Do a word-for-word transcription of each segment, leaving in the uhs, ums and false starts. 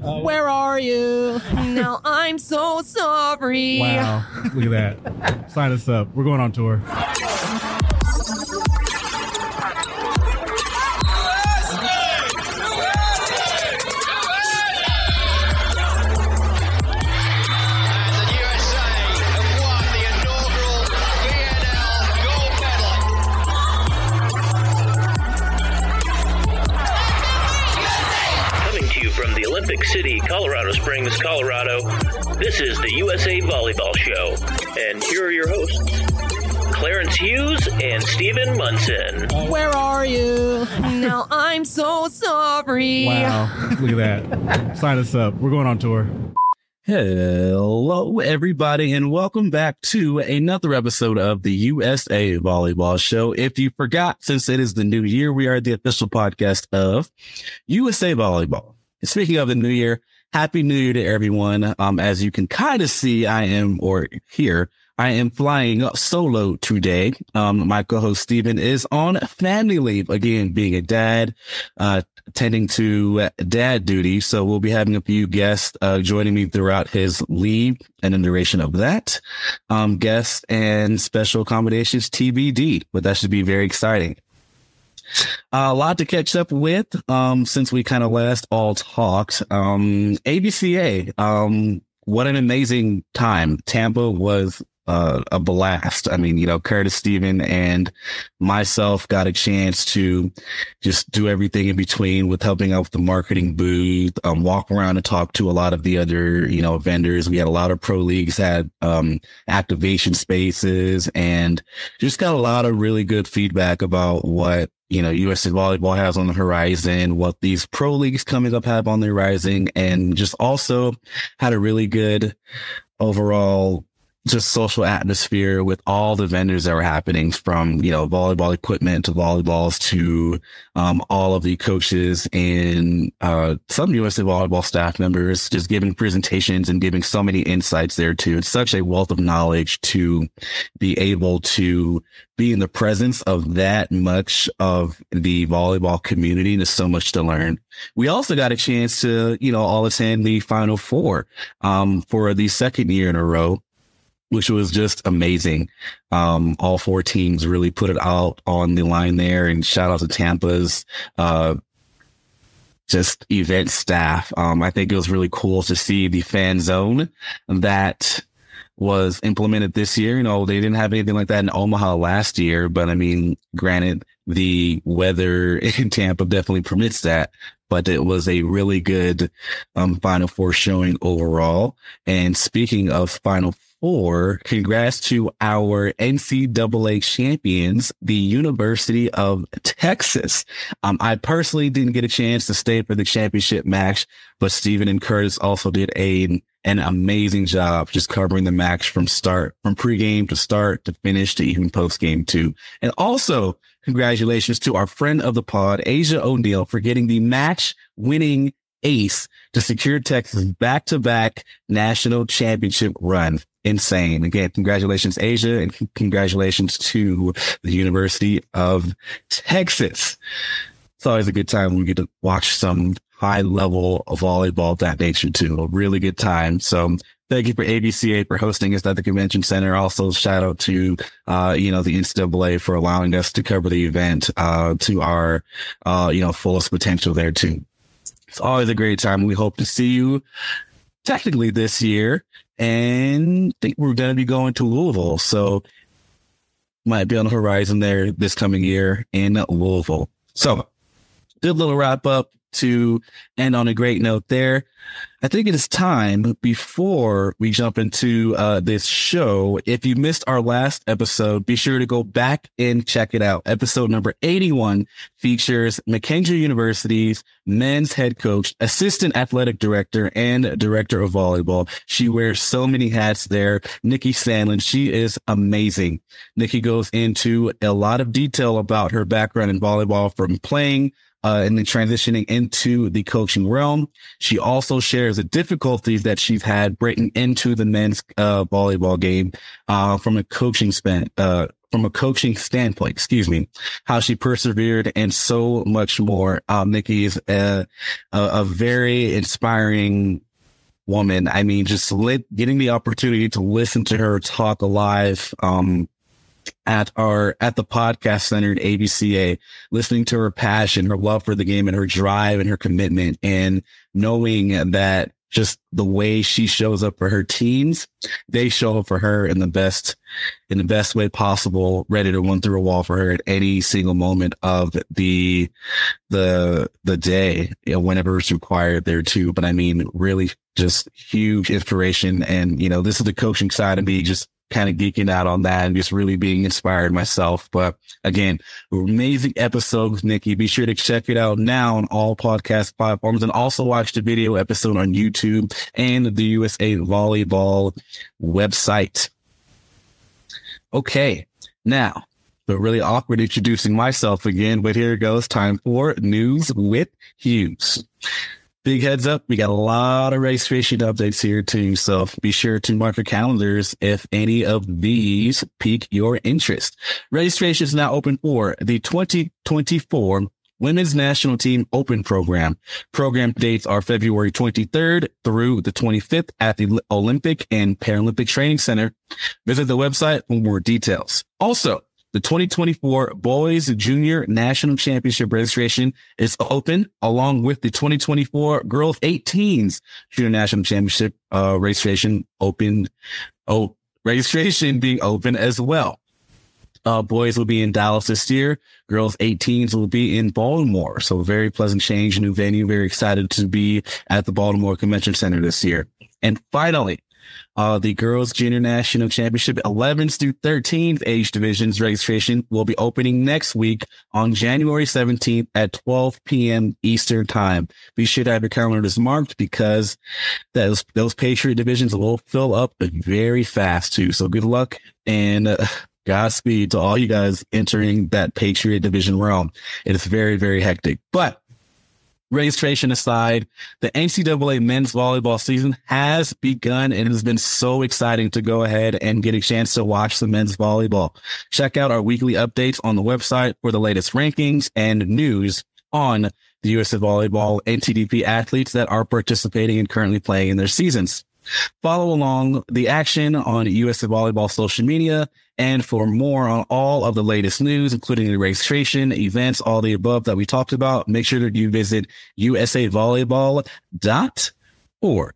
Where are you? Now I'm so sorry. Wow. Look at that. Sign us up. We're going on tour. From the Olympic City, Colorado Springs, Colorado, this is the U S A Volleyball Show. And here are your hosts, Clarence Hughes and Stephen Munson. Where are you? Now I'm so sorry. Wow. Look at that. Sign us up. We're going on tour. Hello, everybody, and welcome back to another episode of the U S A Volleyball Show. If you forgot, since it is the new year, we are the official podcast of U S A Volleyball. Speaking of the new year, happy new year to everyone. Um, as you can kind of see, I am, or hear, I am flying solo today. Um, my co-host Steven is on family leave, again, being a dad, uh, tending to dad duty. So we'll be having a few guests, uh, joining me throughout his leave and the duration of that. Um, guests and special accommodations T B D, but that should be very exciting. Uh, a lot to catch up with, um, since we kind of last all talked. Um, A B C A, um, what an amazing time. Tampa was, uh, a blast. I mean, you know, Curtis, Steven, and myself got a chance to just do everything in between with helping out with the marketing booth, um, walk around and talk to a lot of the other, you know, vendors. We had a lot of pro leagues had, um, activation spaces, and just got a lot of really good feedback about what, you know, U S A Volleyball has on the horizon, what these pro leagues coming up have on the horizon, and just also had a really good overall just social atmosphere with all the vendors that were happening, from, you know, volleyball equipment to volleyballs to, um, all of the coaches and, uh, some U S A Volleyball staff members just giving presentations and giving so many insights there too. It's such a wealth of knowledge to be able to be in the presence of that much of the volleyball community. There's so much to learn. We also got a chance to, you know, all attend the Final Four, um, for the second year in a row, which was just amazing. Um, all four teams really put it out on the line there, and shout out to Tampa's, uh, just event staff. Um, I think it was really cool to see the fan zone that was implemented this year. You know, they didn't have anything like that in Omaha last year, but I mean, granted, the weather in Tampa definitely permits that, but it was a really good, um, Final Four showing overall. And speaking of Final Four, congrats to our N C double A champions, the University of Texas. Um, I personally didn't get a chance to stay for the championship match, but Steven and Curtis also did a an amazing job just covering the match from start, from pregame to start to finish to even postgame too. And also, congratulations to our friend of the pod, Asia O'Neal, for getting the match winning ace to secure Texas back-to-back national championship run. Insane. Again, congratulations, Asia, and c- congratulations to the University of Texas. It's always a good time when we get to watch some high level of volleyball of that nature too. A really good time. So thank you for A B C A for hosting us at the convention center. Also, shout out to, uh, you know, the N C double A for allowing us to cover the event, uh, to our, uh, you know, fullest potential there too. It's always a great time. We hope to see you technically this year, and I think we're going to be going to Louisville. So might be on the horizon there this coming year in Louisville. So good little wrap up to end on a great note there. I think it is time, before we jump into uh, this show, if you missed our last episode, be sure to go back and check it out. Episode number eighty-one features McKendree University's men's head coach, assistant athletic director, and director of volleyball. She wears so many hats there. Nikki Sandlin, she is amazing. Nikki goes into a lot of detail about her background in volleyball, from playing Uh, and then transitioning into the coaching realm. She also shares the difficulties that she's had breaking into the men's uh, volleyball game uh, from a coaching span, uh, from a coaching standpoint, excuse me, how she persevered and so much more. Um, Nikki is a, a, a very inspiring woman. I mean, just lit, getting the opportunity to listen to her talk live, um, at our, at the podcast center at A B C A, listening to her passion, her love for the game and her drive and her commitment, and knowing that just the way she shows up for her teams, they show up for her in the best, in the best way possible, ready to run through a wall for her at any single moment of the, the, the day, you know, whenever it's required there too. But I mean, really just huge inspiration. And, you know, this is the coaching side of me, just kind of geeking out on that and just really being inspired myself. But again, amazing episode with Nikki. Be sure to check it out now on all podcast platforms, and also watch the video episode on YouTube and the U S A Volleyball website. Okay. Now, but really awkward introducing myself again, but here it goes. Time for News with Hughes. Big heads up, we got a lot of registration updates here too, so be sure to mark your calendars if any of these pique your interest. Registration is now open for the twenty twenty-four Women's National Team Open Program. Program dates are February twenty-third through the twenty-fifth at the Olympic and Paralympic Training Center. Visit the website for more details. Also, the twenty twenty-four Boys Junior National Championship registration is open, along with the twenty twenty-four Girls eighteens Junior National Championship uh, registration open. Oh, registration being open as well. Uh, boys will be in Dallas this year. Girls eighteens will be in Baltimore. So very pleasant change, new venue. Very excited to be at the Baltimore Convention Center this year. And finally, Uh, the Girls Junior National Championship elevens through thirteenth age divisions registration will be opening next week on January seventeenth at twelve p.m. Eastern time. Be sure to have your calendars marked, because those, those Patriot divisions will fill up very fast too. So good luck and uh, Godspeed to all you guys entering that Patriot division realm. It is very, very hectic, but registration aside, the N C double A men's volleyball season has begun, and it has been so exciting to go ahead and get a chance to watch some men's volleyball. Check out our weekly updates on the website for the latest rankings and news on the U S A Volleyball N T D P athletes that are participating and currently playing in their seasons. Follow along the action on U S A Volleyball social media, and for more on all of the latest news, including the registration, events, all the above that we talked about, make sure that you visit U S A volleyball dot org.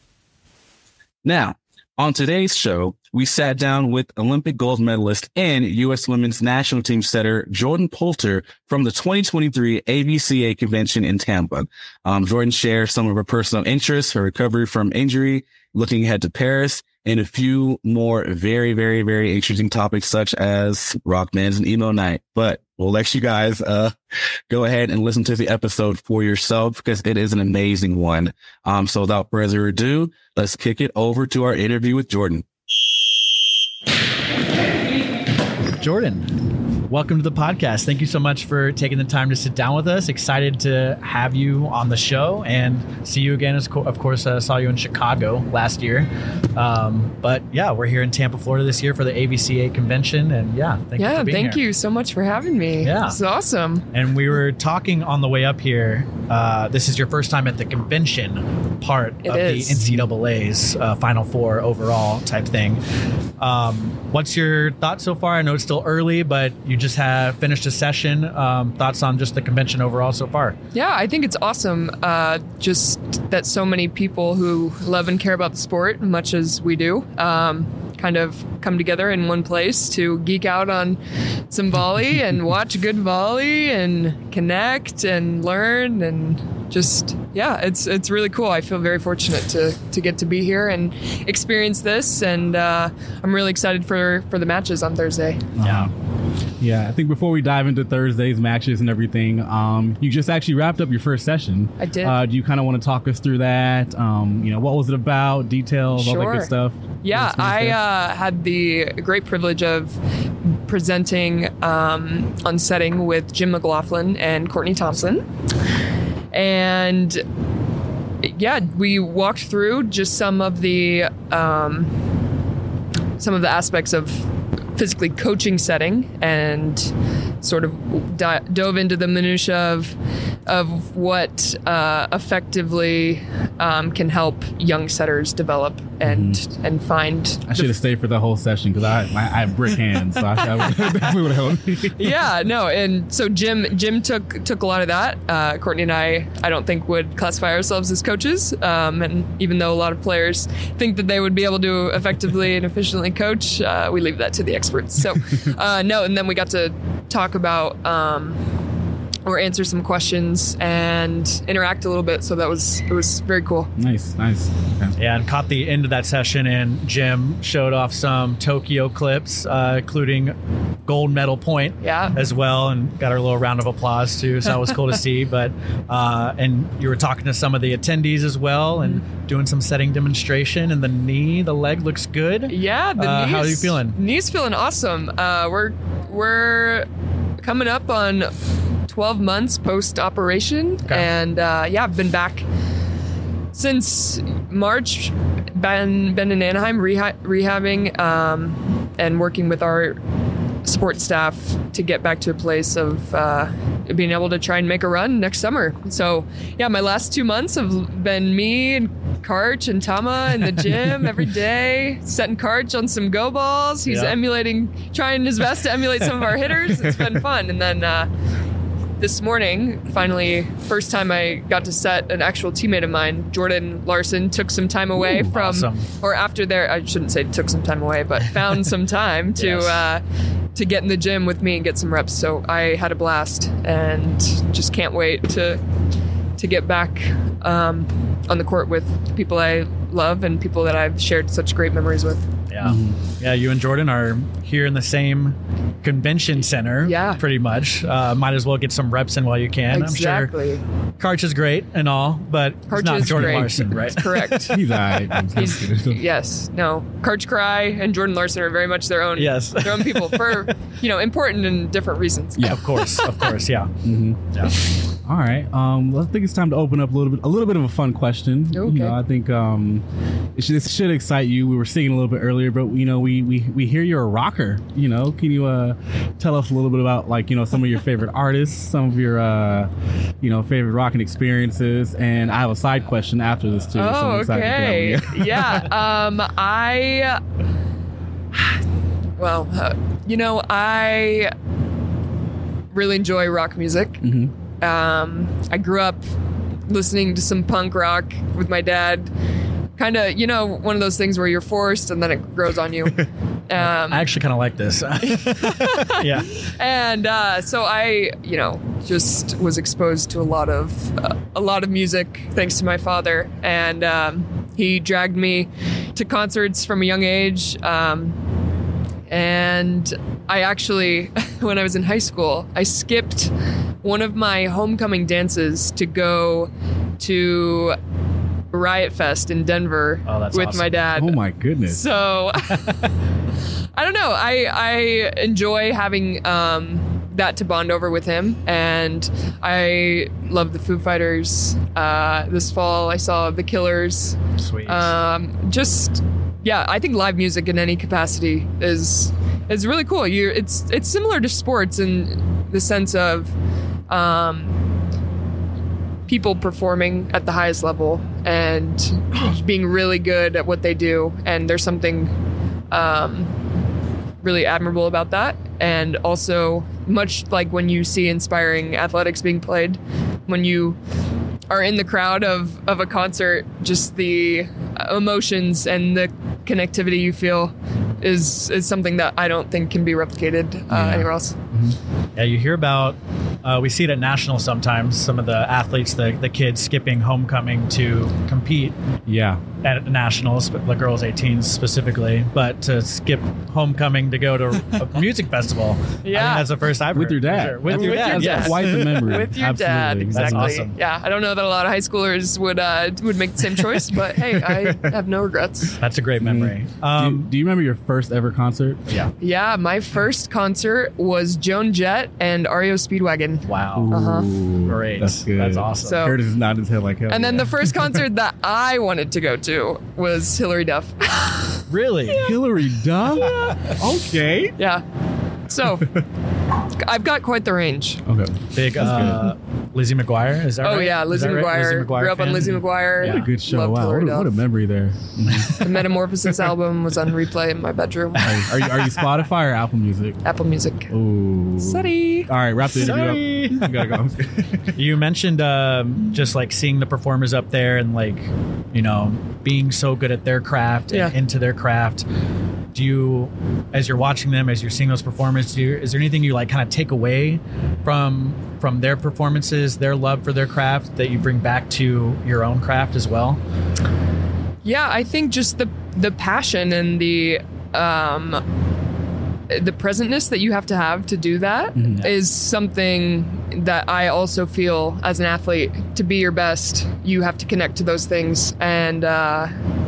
Now, on today's show, we sat down with Olympic gold medalist and U S Women's National Team setter Jordan Poulter from the twenty twenty-three A B C A convention in Tampa. Um, Jordan shares some of her personal interests, her recovery from injury, looking ahead to Paris, and a few more very, very, very interesting topics, such as rock bands and emo night. But we'll let you guys uh go ahead and listen to the episode for yourself, because it is an amazing one. Um, so without further ado, let's kick it over to our interview with Jordan. Jordan, welcome to the podcast. Thank you so much for taking the time to sit down with us. Excited to have you on the show and see you again. As co- of course, uh, saw you in Chicago last year. Um, but yeah, we're here in Tampa, Florida this year for the A B C A convention. And yeah, thank yeah, you for being thank here. you so much for having me. Yeah. It's awesome. And we were talking on the way up here. Uh, this is your first time at the convention part It of is. the N C double A's uh, Final Four overall type thing. Um, what's your thoughts so far? I know it's still early, but you just have finished a session. Um, thoughts on just the convention overall so far? Yeah, I think it's awesome. Uh, just that so many people who love and care about the sport, much as we do, um, kind of come together in one place to geek out on some volley and watch good volley and connect and learn, and just, yeah, it's it's really cool. I feel very fortunate to to get to be here and experience this, and uh, I'm really excited for, for the matches on Thursday. Yeah. Yeah, I think before we dive into Thursday's matches and everything, um, you just actually wrapped up your first session. I did. Uh, do you kind of want to talk us through that? Um, you know, what was it about? Details, all that Sure. good stuff? Yeah, I uh, had the great privilege of presenting um, on setting with Jim McLaughlin and Courtney Thompson. And yeah, we walked through just some of the um, some of the aspects of physically coaching setting and sort of di- dove into the minutia of of what uh, effectively um, can help young setters develop and mm-hmm. and find. I should have stayed for the whole session because I, I I have brick hands, so I, I would, definitely would have helped me. Yeah, no, and so Jim Jim took took a lot of that. Uh, Courtney and I, I don't think would classify ourselves as coaches, um, and even though a lot of players think that they would be able to effectively and efficiently coach, uh, we leave that to the experts. So uh, no, and then we got to talk about. Um, or answer some questions and interact a little bit. So that was, it was very cool. Nice, nice. Okay. Yeah, and caught the end of that session, and Jim showed off some Tokyo clips, uh, including gold medal point yeah. as well, and got our little round of applause too. So that was cool to see. But uh, and you were talking to some of the attendees as well, and doing some setting demonstration. And the knee, the leg looks good. Yeah, the uh, knees. How are you feeling? Knee's feeling awesome. Uh, we're we're coming up on twelve months post operation, okay. and uh, yeah, I've been back since March. Been been in Anaheim reha- rehabbing um, and working with our support staff to get back to a place of uh, being able to try and make a run next summer. So yeah, my last two months have been me and Karch and Tama in the gym every day, setting Karch on some go balls. He's yeah. emulating, trying his best to emulate some of our hitters. It's been fun. And then uh, this morning, finally, first time I got to set an actual teammate of mine, Jordan Larson, took some time away Ooh, from, awesome. or after their, I shouldn't say took some time away, but found some time to yes. uh, to get in the gym with me and get some reps. So I had a blast and just can't wait to to get back um, on the court with people I love and people that I've shared such great memories with. Yeah. Mm-hmm. Yeah, you and Jordan are here in the same convention center. Yeah. Pretty much. Uh, might as well get some reps in while you can. Exactly. I'm sure Karch is great and all, but Karch he's not is Jordan great. Larson, right? Correct. He's all right. He's, yes. No. Karch Cry and Jordan Larson are very much their own, yes. their own people for, you know, important and different reasons. Yeah, of course. Of course. Yeah. Mm-hmm. Yeah. All right. Um, I think it's time to open up a little bit, a little bit of a fun question. Okay. You know, I think um, it should, this should excite you. We were singing a little bit earlier, but you know, we we we hear you're a rocker. You know, can you uh, tell us a little bit about like you know some of your favorite artists, some of your uh, you know favorite rocking experiences, and I have a side question after this too. Oh, so okay. yeah. Um, I. Well, uh, you know, I really enjoy rock music. Mm-hmm. Um, I grew up listening to some punk rock with my dad. Kind of, you know, one of those things where you're forced and then it grows on you. Um, I actually kind of like this. yeah. And uh, so I, you know, just was exposed to a lot of uh, a lot of music thanks to my father, and um, he dragged me to concerts from a young age. Um, and I actually, when I was in high school, I skipped one of my homecoming dances to go to Riot Fest in Denver oh, that's with awesome. my dad. Oh my goodness. So I don't know. I I enjoy having um, that to bond over with him, and I love the Foo Fighters. Uh, this fall I saw The Killers. Sweet. Um, just yeah, I think live music in any capacity is is really cool. You it's it's similar to sports in the sense of um, people performing at the highest level and being really good at what they do, and there's something um, really admirable about that. And also, much like when you see inspiring athletics being played, when you are in the crowd of, of a concert, just the emotions and the connectivity you feel is is something that I don't think can be replicated uh, Yeah. anywhere else. Mm-hmm. Yeah, you hear about, uh, we see it at nationals sometimes, some of the athletes, the, the kids skipping homecoming to compete Yeah. at nationals, but the girls' eighteens specifically, but to skip homecoming to go to a music festival. I think Yeah. that's the first I've With heard, your for dad. sure. With, With your your dad, dad. yes. Quite the memory. With your Absolutely. dad, That's exactly. awesome. Yeah, I don't know that a lot of high schoolers would uh, would make the same choice, but hey, I have no regrets. That's a great memory. Do, Um, you, do you remember your first ever concert? yeah. Yeah, my first concert was Joan Jett and R E O Speedwagon. Wow. Uh-huh. Ooh, Great. That's good. That's awesome. So- Curtis is nodding his head like hell. And then yeah. the first concert that I wanted to go to was Hillary Duff. Really? Hillary Duff? Okay. Yeah. So I've got quite the range. Okay. Big uh, Lizzie McGuire. Is that Oh right? yeah, Is Lizzie that right? McGuire. Lizzie McGuire Grew up on fan? Lizzie McGuire. Yeah. What a good show. Loved Wow. What Hillary a, what a Duff. memory there. The Metamorphosis album was on replay in my bedroom. Are you, are you Spotify or Apple Music? Apple Music. Ooh. Sorry. All right, wrap the interview Sorry. up. You gotta go. You mentioned um, just like seeing the performers up there and like, you know, being so good at their craft and Yeah. into their craft. Do you, as you're watching them, as you're seeing those performances, do you, is there anything you like kind of take away from from their performances, their love for their craft that you bring back to your own craft as well? Yeah, I think just the the passion and the um, the presentness that you have to have to do that is Mhm. something that I also feel as an athlete. To be your best, you have to connect to those things, and uh,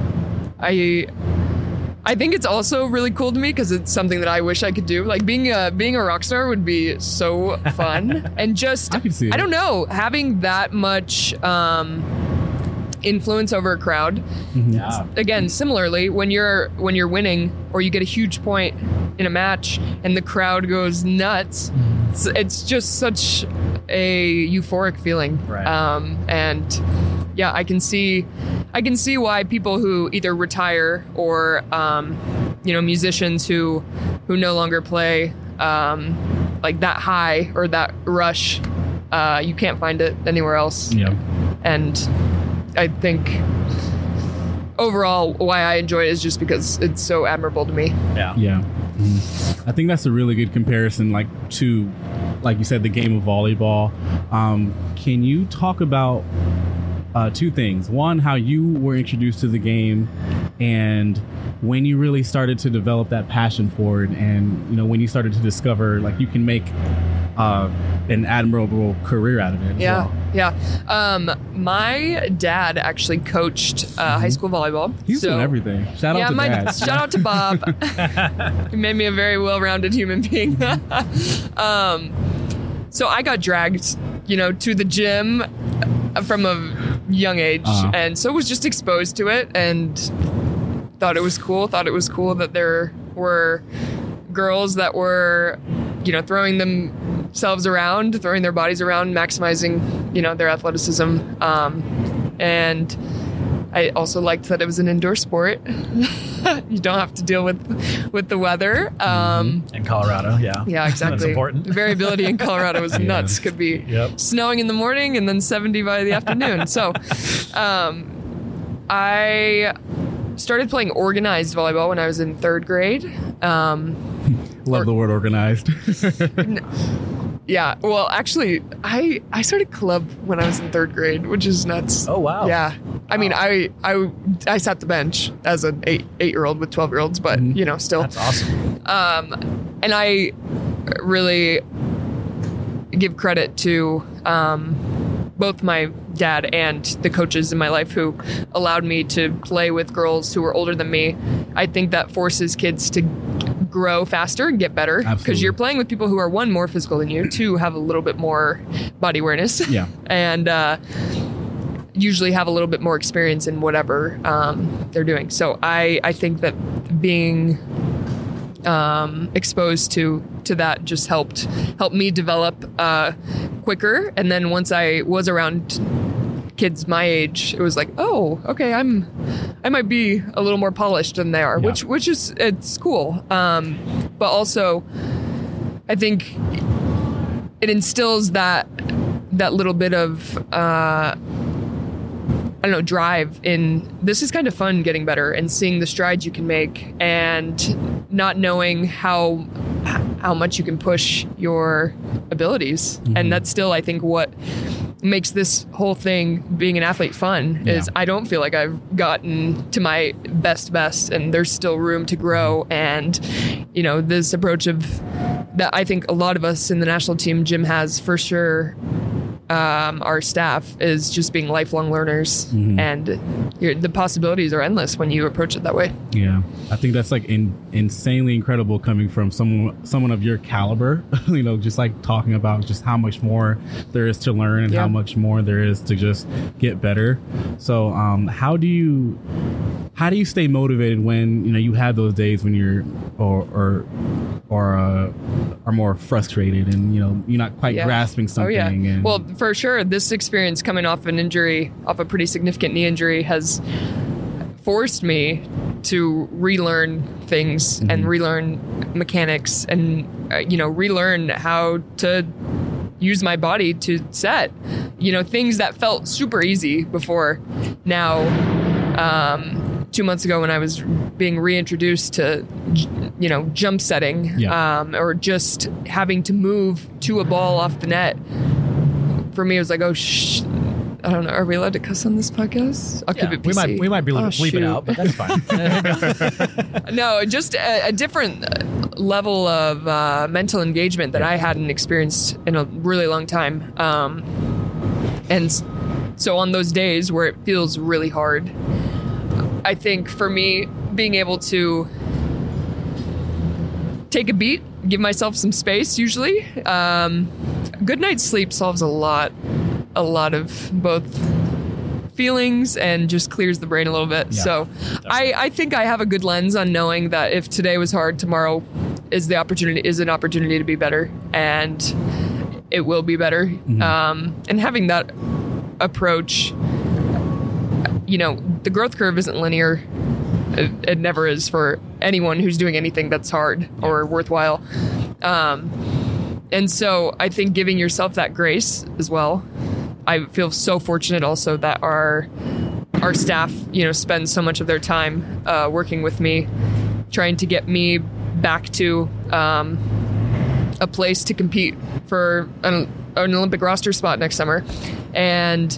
I. I think it's also really cool to me because it's something that I wish I could do. Like being a being a rock star would be so fun, and just I can see it. I don't know, having that much um, influence over a crowd. Yeah. Again, similarly, when you're when you're winning or you get a huge point in a match and the crowd goes nuts, it's, it's just such a euphoric feeling. Right. Um, and yeah, I can see, I can see why people who either retire or, um, you know, musicians who, who no longer play, um, like that high or that rush, uh, you can't find it anywhere else. Yeah. And I think overall why I enjoy it is just because it's so admirable to me. Yeah. Yeah. Mhm. I think that's a really good comparison, like to, like you said, the game of volleyball. Um, can you talk about uh, two things? One, how you were introduced to the game, and when you really started to develop that passion for it, and you know when you started to discover like you can make uh, an admirable career out of it. as Yeah, well. yeah. Um, my dad actually coached uh, high school volleyball. He's so, doing everything. Shout yeah, out to my Dad. shout out to Bob. He made me a very well-rounded human being. um, so I got dragged, you know, to the gym from a young age, Uh-huh. and so was just exposed to it and thought it was cool. Thought it was cool that there were girls that were, you know, throwing themselves around, throwing their bodies around, maximizing, you know, their athleticism. Um, and I also liked that it was an indoor sport. You don't have to deal with with the weather. Um, In Colorado, yeah. yeah, exactly. That's important. The variability in Colorado is Yeah. nuts. Could be Yep. snowing in the morning and then seventy by the afternoon. So um, I started playing organized volleyball when I was in third grade. Um, Love or- the word organized. yeah, well, actually, I I started club when I was in third grade, which is nuts. Oh, wow. Yeah, I mean, Wow. I I I sat the bench as an eight eight year old with twelve year olds, but Mhm. you know, still. That's awesome. Um, and I really give credit to um, both my dad and the coaches in my life who allowed me to play with girls who were older than me. I think that forces kids to grow faster and get better because Absolutely. you're playing with people who are, one, more physical than you, two, have a little bit more body awareness. Yeah. And uh, usually have a little bit more experience in whatever um, they're doing. So I, I think that being um, exposed to to that just helped helped me develop uh, quicker. And then once I was around kids my age, it was like, oh, okay, I'm I might be a little more polished than they are, Yeah. which which is it's cool. Um, but also, I think it instills that that little bit of uh, I don't know, drive in this is kind of fun getting better and seeing the strides you can make and not knowing how how much you can push your abilities. Mhm. And that's still, I think, what makes this whole thing being an athlete fun is Yeah. I don't feel like I've gotten to my best best and there's still room to grow. And you know, this approach of that I think a lot of us in the national team, Jim has for sure, um, our staff is just being lifelong learners, Mhm. and you're, the possibilities are endless when you approach it that way. Yeah, I think that's like in, insanely incredible coming from someone someone of your caliber. You know, just like talking about just how much more there is to learn and Yeah. how much more there is to just get better. So, um, how do you how do you stay motivated when, you know, you have those days when you're or or or uh, are more frustrated and, you know, you're not quite Yeah. grasping something? Oh, yeah. And, Well, for sure, this experience coming off an injury, off a pretty significant knee injury, has forced me to relearn things Mm-hmm. and relearn mechanics and, uh, you know, relearn how to use my body to set. You know, things that felt super easy before. Now, um, two months ago when I was being reintroduced to, j- you know, jump setting, Yeah. um, or just having to move to a ball off the net, for me it was like, oh, sh- I don't know. Are we allowed to cuss on this podcast? I'll keep Yeah, it P we C. might we might be Oh, leave shoot. it out, but that's fine. No, just a, a different level of uh, mental engagement that I hadn't experienced in a really long time. Um, and s- so on those days where it feels really hard, I think for me, being able to take a beat, give myself some space, usually, um, a good night's sleep solves a lot, a lot of both feelings and just clears the brain a little bit. Yeah, so I, I think I have a good lens on knowing that if today was hard, tomorrow is the opportunity is an opportunity to be better, and it will be better. Mm-hmm. Um, and having that approach, you know, the growth curve isn't linear. It, it never is for anyone who's doing anything that's hard or worthwhile. Um, and so I think giving yourself that grace as well. I feel so fortunate also that our our staff, you know, spends so much of their time uh, working with me, trying to get me back to um, a place to compete for an, an Olympic roster spot next summer. And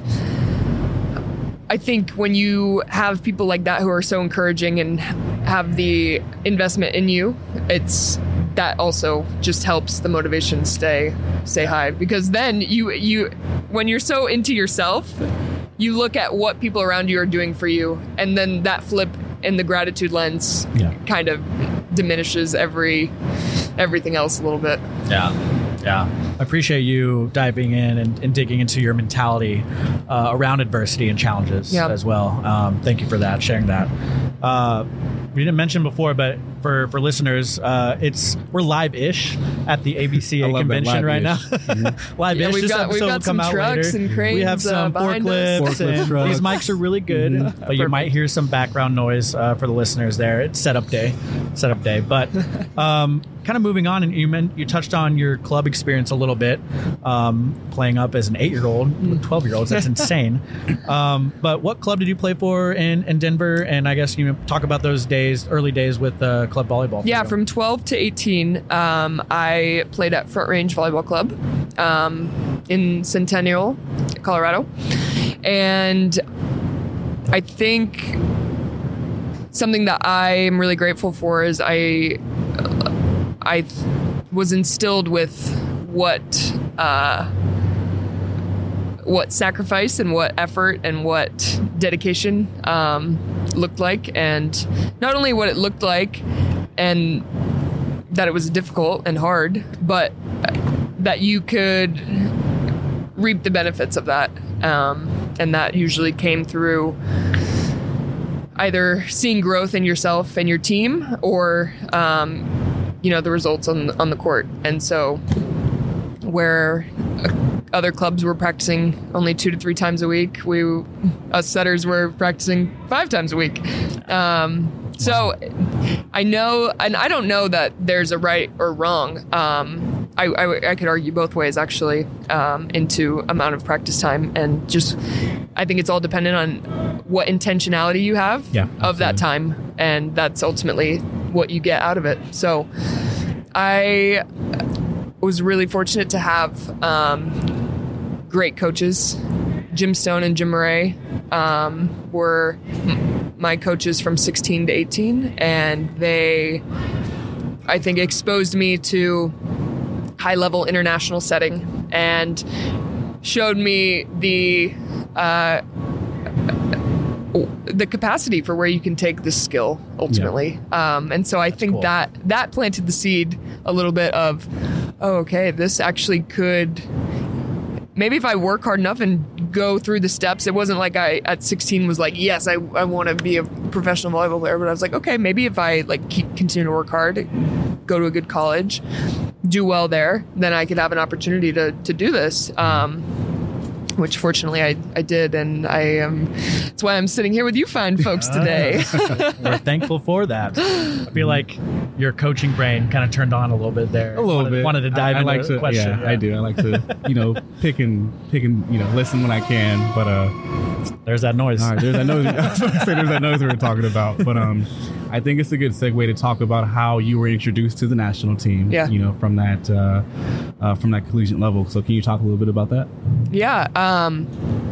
I think when you have people like that who are so encouraging and have the investment in you, it's that also just helps the motivation stay stay high, because then you you when you're so into yourself, you look at what people around you are doing for you, and then that flip in the gratitude lens Yeah. kind of diminishes every everything else a little bit. Yeah, yeah. I appreciate you diving in and, and digging into your mentality uh, around adversity and challenges Yeah. as well. Um, thank you for that, sharing that. Uh, we didn't mention before, but for for listeners, uh, it's we're live-ish at the A B C A I love that, convention right now. live-ish. Live-ish. Yeah, we've this got- we've episode got will some come out trucks later. and cranes, we have some uh, behind us. forklifts, Forklift and trucks. these mics are really good, Mhm. but you might hear some background noise uh, for the listeners there. It's setup day, setup day. But um, kind of moving on, and you meant you touched on your club experience a little bit, um, playing up as an eight-year-old with twelve-year-olds. That's insane. Um, but what club did you play for in, in Denver? And I guess you talk about those days, early days with uh, club volleyball. for Yeah, you. from twelve to eighteen, um, I played at Front Range Volleyball Club um, in Centennial, Colorado. And I think something that I am really grateful for is I, I was instilled with what uh, what sacrifice and what effort and what dedication um, looked like, and not only what it looked like and that it was difficult and hard, but that you could reap the benefits of that, um, and that usually came through either seeing growth in yourself and your team, or um, you know, the results on on the court. And so where other clubs were practicing only two to three times a week, we us setters were practicing five times a week. Um, so I know, and I don't know that there's a right or wrong. Um, I, I, I could argue both ways, actually, um, into amount of practice time, and just I think it's all dependent on what intentionality you have Yeah, of that absolutely. time, and that's ultimately what you get out of it. So I was really fortunate to have um, great coaches. Jim Stone and Jim Murray um, were m- my coaches from sixteen to eighteen, and they, I think, exposed me to high-level international setting and showed me the uh, the capacity for where you can take this skill ultimately. Um, and so I think cool. that that planted the seed a little bit of, oh, okay, this actually could maybe if I work hard enough and go through the steps, it wasn't like I at sixteen was like, yes, I, I want to be a professional volleyball player. But I was like, okay, maybe if I like keep continue to work hard, go to a good college, do well there, then I could have an opportunity to to do this. Um, which fortunately I, I did, and I am. That's why I'm sitting here with you fine folks today. We're thankful for that. I feel like your coaching brain kind of turned on a little bit there. A little wanted, bit. Wanted to dive I, I into like the to, question. Yeah, I do. I like to, you know, pick and pick and you know listen when I can. But uh, there's that noise. all right, there's that noise. I was going to say there's that noise we were talking about. But um, I think it's a good segue to talk about how you were introduced to the national team. Yeah. You know, from that uh, uh, from that collegiate level. So can you talk a little bit about that? Yeah. Um,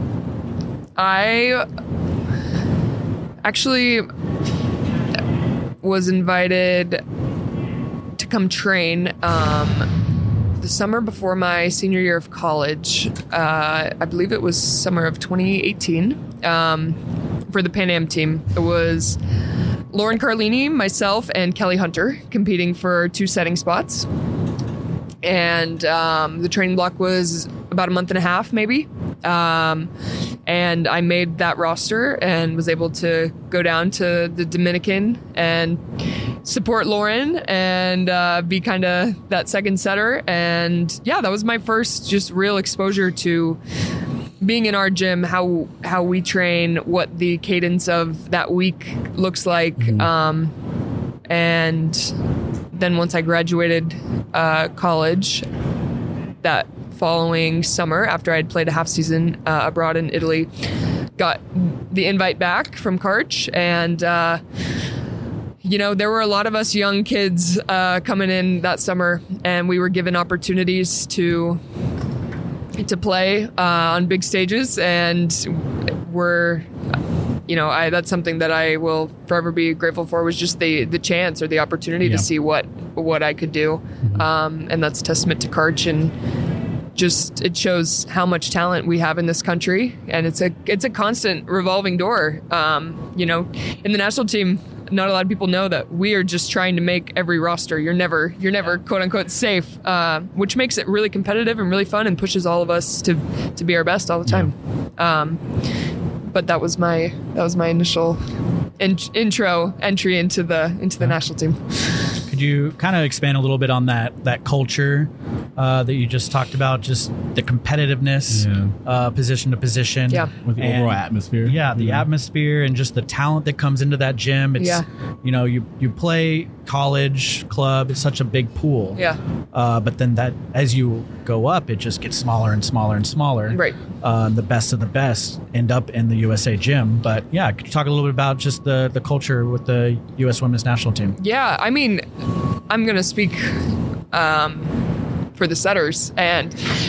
I actually was invited to come train um, the summer before my senior year of college. Uh, I believe it was summer of twenty eighteen um, for the Pan Am team. It was Lauren Carlini, myself, and Kelly Hunter competing for two setting spots. And um, the training block was about a month and a half, maybe. Um, and I made that roster and was able to go down to the Dominican and support Lauren and uh, be kind of that second setter. And yeah, that was my first just real exposure to being in our gym, how how we train, what the cadence of that week looks like. Mm-hmm. Um, and then once I graduated uh, college, that following summer, after I'd played a half season uh, abroad in Italy, got the invite back from Karch, and uh, you know, there were a lot of us young kids uh, coming in that summer, and we were given opportunities to to play uh, on big stages, and we're, you know, I that's something that I will forever be grateful for, was just the the chance or the opportunity Yeah. to see what what I could do, Mm-hmm. um, and that's a testament to Karch, and just it shows how much talent we have in this country, and it's a it's a constant revolving door. Um, you know, in the national team, not a lot of people know that we are just trying to make every roster. You're never you're never quote unquote safe, uh, which makes it really competitive and really fun, and pushes all of us to to be our best all the time. Um, but that was my that was my initial in, intro entry into the into the national team. Could you kind of expand a little bit on that that culture uh, that you just talked about, just the competitiveness, Yeah. uh, position to position, Yeah. With the and- overall atmosphere. Yeah, the Mhm. atmosphere and just the talent that comes into that gym. It's Yeah. you know, you you play college, club, it's such a big pool. Yeah, Uh, but then that as you go up, it just gets smaller and smaller and smaller. right. Uh, the best of the best end up in the U S A gym. But yeah, could you talk a little bit about just the the culture with the U S Women's National Team? Yeah, I mean, I'm gonna speak um, for the setters, and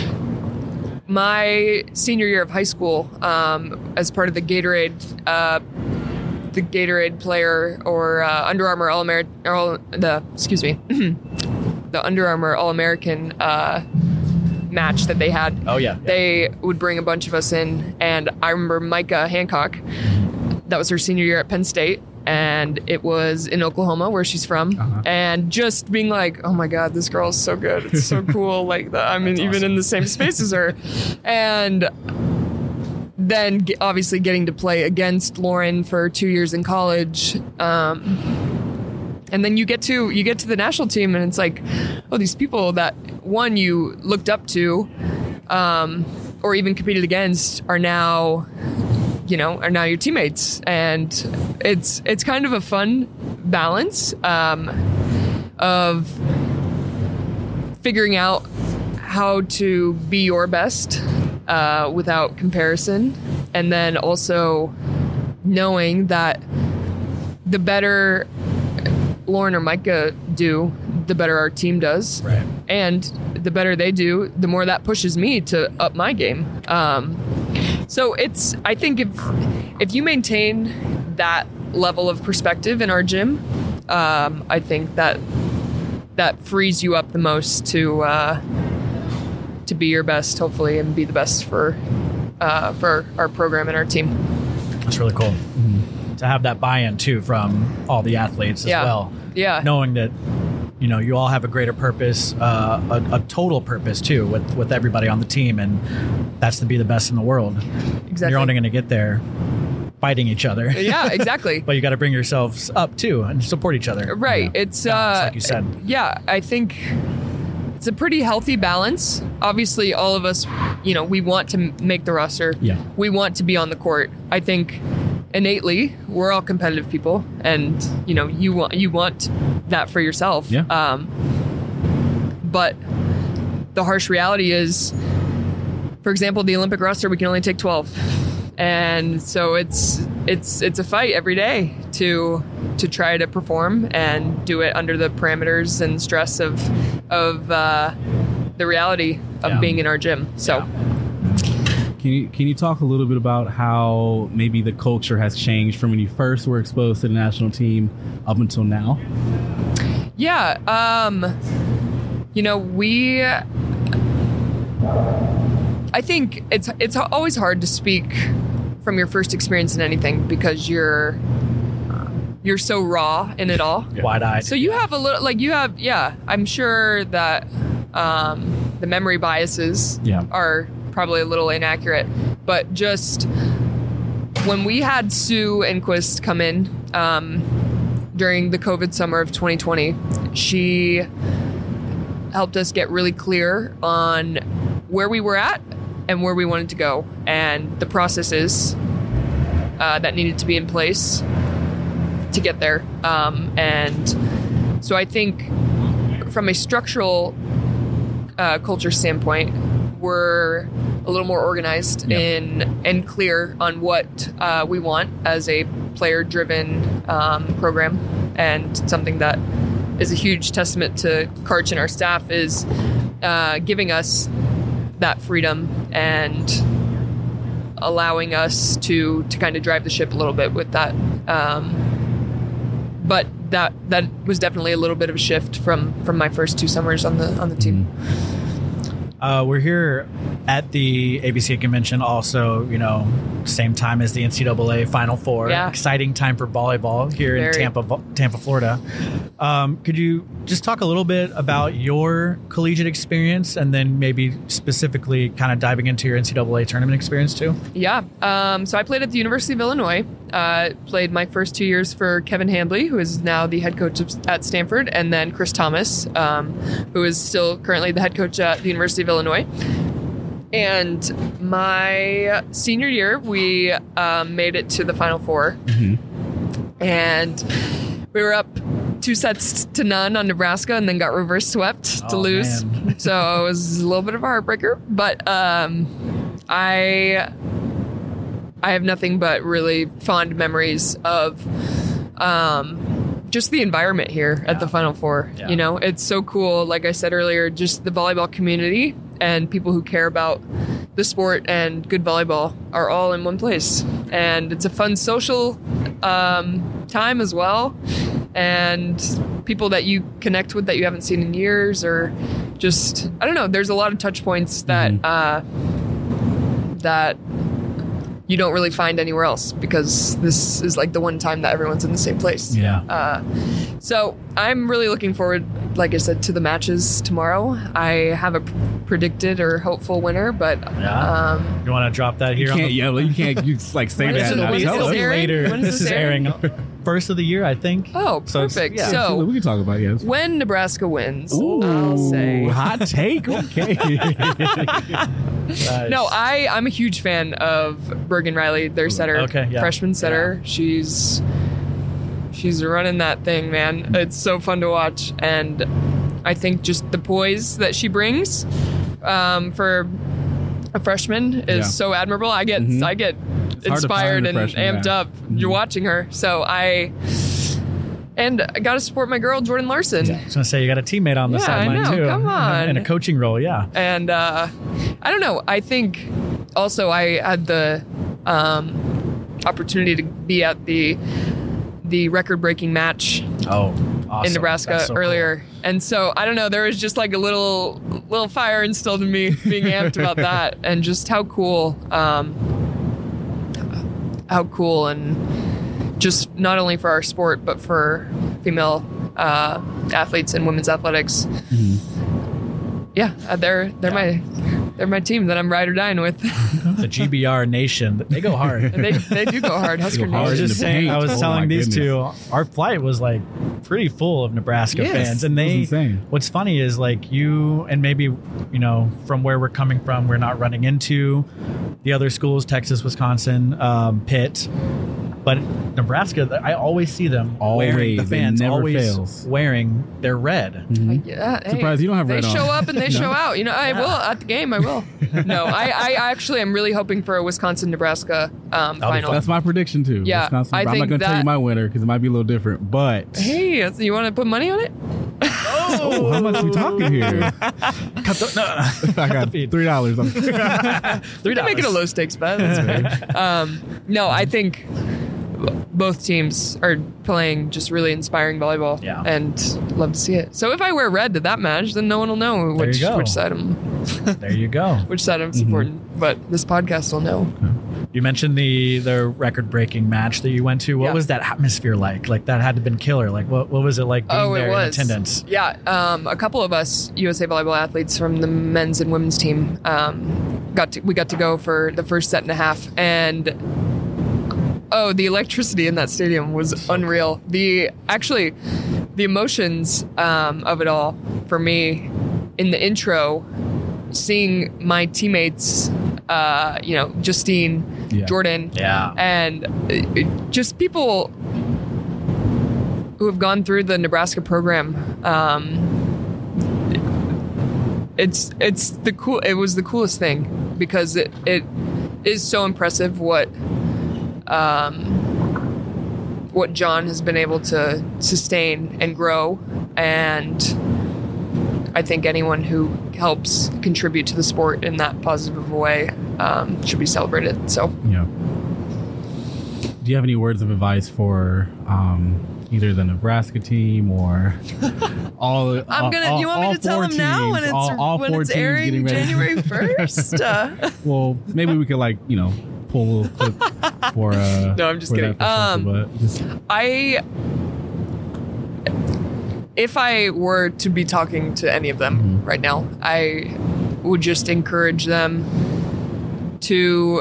my senior year of high school, um, as part of the Gatorade, uh, the Gatorade player or uh, Under Armour All American, or the excuse me, the Under Armour All American uh, match that they had. Oh yeah, They would bring a bunch of us in, and I remember Micah Hancock. That was her senior year at Penn State, and it was in Oklahoma, where she's from. Uh-huh. And just being like, oh my God, this girl is so good. It's so cool. Like, the, I'm in, even in the same space as her. And then ge- obviously getting to play against Lauren for two years in college. Um, and then you get to you get to the national team, and it's like, oh, these people that one you looked up to, um, or even competed against, are now, you know, are now your teammates, and it's it's kind of a fun balance um, of figuring out how to be your best uh, without comparison, and then also knowing that the better Lauren or Micah do, the better our team does. Right. And the better they do, the more that pushes me to up my game. Um, so it's, I think if if you maintain that level of perspective in our gym, um, I think that that frees you up the most to uh, to be your best, hopefully, and be the best for uh, for our program and our team. That's really cool. To have that buy-in too from all the athletes as Yeah. well. Yeah. Knowing that you know, you all have a greater purpose, uh, a, a total purpose too, with with everybody on the team, and that's to be the best in the world. Exactly. You're only going to get there fighting each other. Yeah, exactly. But you got to bring yourselves up too and support each other. Right. Yeah. It's, Yeah, uh, it's like you said. Yeah, I think it's a pretty healthy balance. Obviously, all of us, you know, we want to m- make the roster. Yeah. We want to be on the court. I think innately, we're all competitive people, and you know, you want you want that for yourself. Yeah. Um, but the harsh reality is, for example, the Olympic roster, we can only take twelve. And so it's it's it's a fight every day to to try to perform and do it under the parameters and stress of of uh, the reality of Yeah. being in our gym. So Can you can you talk a little bit about how maybe the culture has changed from when you first were exposed to the national team up until now? yeah, um, you know, we. I think it's it's always hard to speak from your first experience in anything because you're you're so raw in it all. Wide-eyed. So you have a little, like you have, yeah, I'm sure that um, the memory biases Yeah. are probably a little inaccurate, but just when we had Sue Enquist come in um, during the COVID summer of twenty twenty, she helped us get really clear on where we were at and where we wanted to go and the processes uh, that needed to be in place to get there. Um, and so I think from a structural uh, culture standpoint, we're a little more organized Yeah. in and clear on what uh, we want as a player-driven um, program, and something that is a huge testament to Karch and our staff is uh, giving us that freedom and allowing us to to kind of drive the ship a little bit with that. Um, but that that was definitely a little bit of a shift from from my first two summers on the on the team. Uh, we're here at the A B C convention also, you know, same time as the N C double A Final Four. Yeah. Exciting time for volleyball here in Very. Tampa, Tampa, Florida. Um, could you just talk a little bit about your collegiate experience and then maybe specifically kind of diving into your N C double A tournament experience too? Yeah. Um, so I played at the University of Illinois. Uh, played my first two years for Kevin Hambley, who is now the head coach of, at Stanford, and then Chris Thomas, um, who is still currently the head coach at the University of Illinois. And my senior year, we um, made it to the Final Four. And we were up two sets to none on Nebraska and then got reverse swept to Oh, lose. man. So it was a little bit of a heartbreaker. But um, I... I have nothing but really fond memories of um, just the environment here at the Final Four. Yeah. You know, it's so cool. Like I said earlier, just the volleyball community and people who care about the sport and good volleyball are all in one place. And it's a fun social um, time as well. And people that you connect with that you haven't seen in years, or just, I don't know, there's a lot of touch points that, Mhm. uh, that, you don't really find anywhere else, because this is like the one time that everyone's in the same place. Yeah. Uh, so I'm really looking forward, like I said, to the matches tomorrow. I have a p- predicted or hopeful winner, but Yeah. um, You want to drop that here? You on can't the- yell. You can't. You just like say When is that. it- and not when is tell it us. It'll be airing? later. When is This this is airing airing? first of the year, I think. oh, So it's- perfect. yeah. So we can talk about it, yes. when Nebraska wins, Ooh, I'll say. hot take. Okay. Nice. No, I, I'm a huge fan of Bergen Riley, their setter, Okay, yeah. freshman setter. She's she's running that thing, man. It's so fun to watch, and I think just the poise that she brings um, for a freshman is Yeah. so admirable. I get Mhm. I get hard to inspired find a and freshman, amped yeah. up Mhm. you're watching her. So I and I got to support my girl Jordan Larson. I was going to say, you got a teammate on the Yeah, I sideline know. too. Come on. In a coaching role, yeah. And uh, I don't know. I think also I had the um, opportunity to be at the the record-breaking match Oh, awesome. in Nebraska That's so cool. earlier, and so I don't know. There was just like a little little fire instilled in me, being amped about that, and just how cool, um, how cool, and just not only for our sport but for female uh, athletes in women's athletics. Mm-hmm. Yeah, uh, they're they're Yeah. my they're my team that I'm ride or dying with. The G B R Nation, they go hard. they they do go hard. Husker They go hard I was Nation. just in the saying, paint. I was Oh my telling these goodness. two, our flight was like pretty full of Nebraska Yes, fans. And it was they, insane. what's funny is like you, and maybe, you know, from where we're coming from, we're not running into the other schools, Texas, Wisconsin, um, Pitt. But Nebraska, I always see them Always. wearing, the It fans never always fails. wearing their red. Mhm. Yeah, hey, Surprised you don't have they red on. show up and they No. show out. You know, I will at the game. I will. No, I, I actually am really hoping for a Wisconsin Nebraska um, be final. That's my prediction too. Yeah, Wisconsin, I I'm not think going to tell you that- my winner because it might be a little different. But Hey, you want to put money on it? oh, how much we talking here? Cut the, no, I cut got the feed. three dollars. Three Make it a dollars. low stakes bet. That's fair. um, no, I think both teams are playing just really inspiring volleyball. Yeah. And love to see it. So if I wear red to that match, then no one will know There which you go. which side I'm There you go. which side I'm supporting. But this podcast will know. You mentioned the the record breaking match that you went to. What Yeah. was that atmosphere like? Like that had to have been killer. Like what what was it like being Oh, there it was in attendance? Yeah, um, a couple of us U S A volleyball athletes from the men's and women's team um, got to, we got to go for the first set and a half, and oh, the electricity in that stadium was unreal. The actually, the emotions um, of it all for me in the intro, seeing my teammates, uh, you know, Justine, Yeah. Jordan, Yeah. and uh, just people who have gone through the Nebraska program. Um, it's it's the cool. It was the coolest thing because it it is so impressive what um, what John has been able to sustain and grow, and I think anyone who helps contribute to the sport in that positive way um, should be celebrated. So. Yeah. Do you have any words of advice for um, either the Nebraska team or all? I'm all- gonna. all- you want me all to tell four them now teams, when it's all, all when four it's teams airing getting ready- January first? Uh, Well, maybe we could like you know pull a little clip for. Uh, No, I'm just for kidding. that for Um, something, but just, I, if I were to be talking to any of them Mhm. right now, I would just encourage them to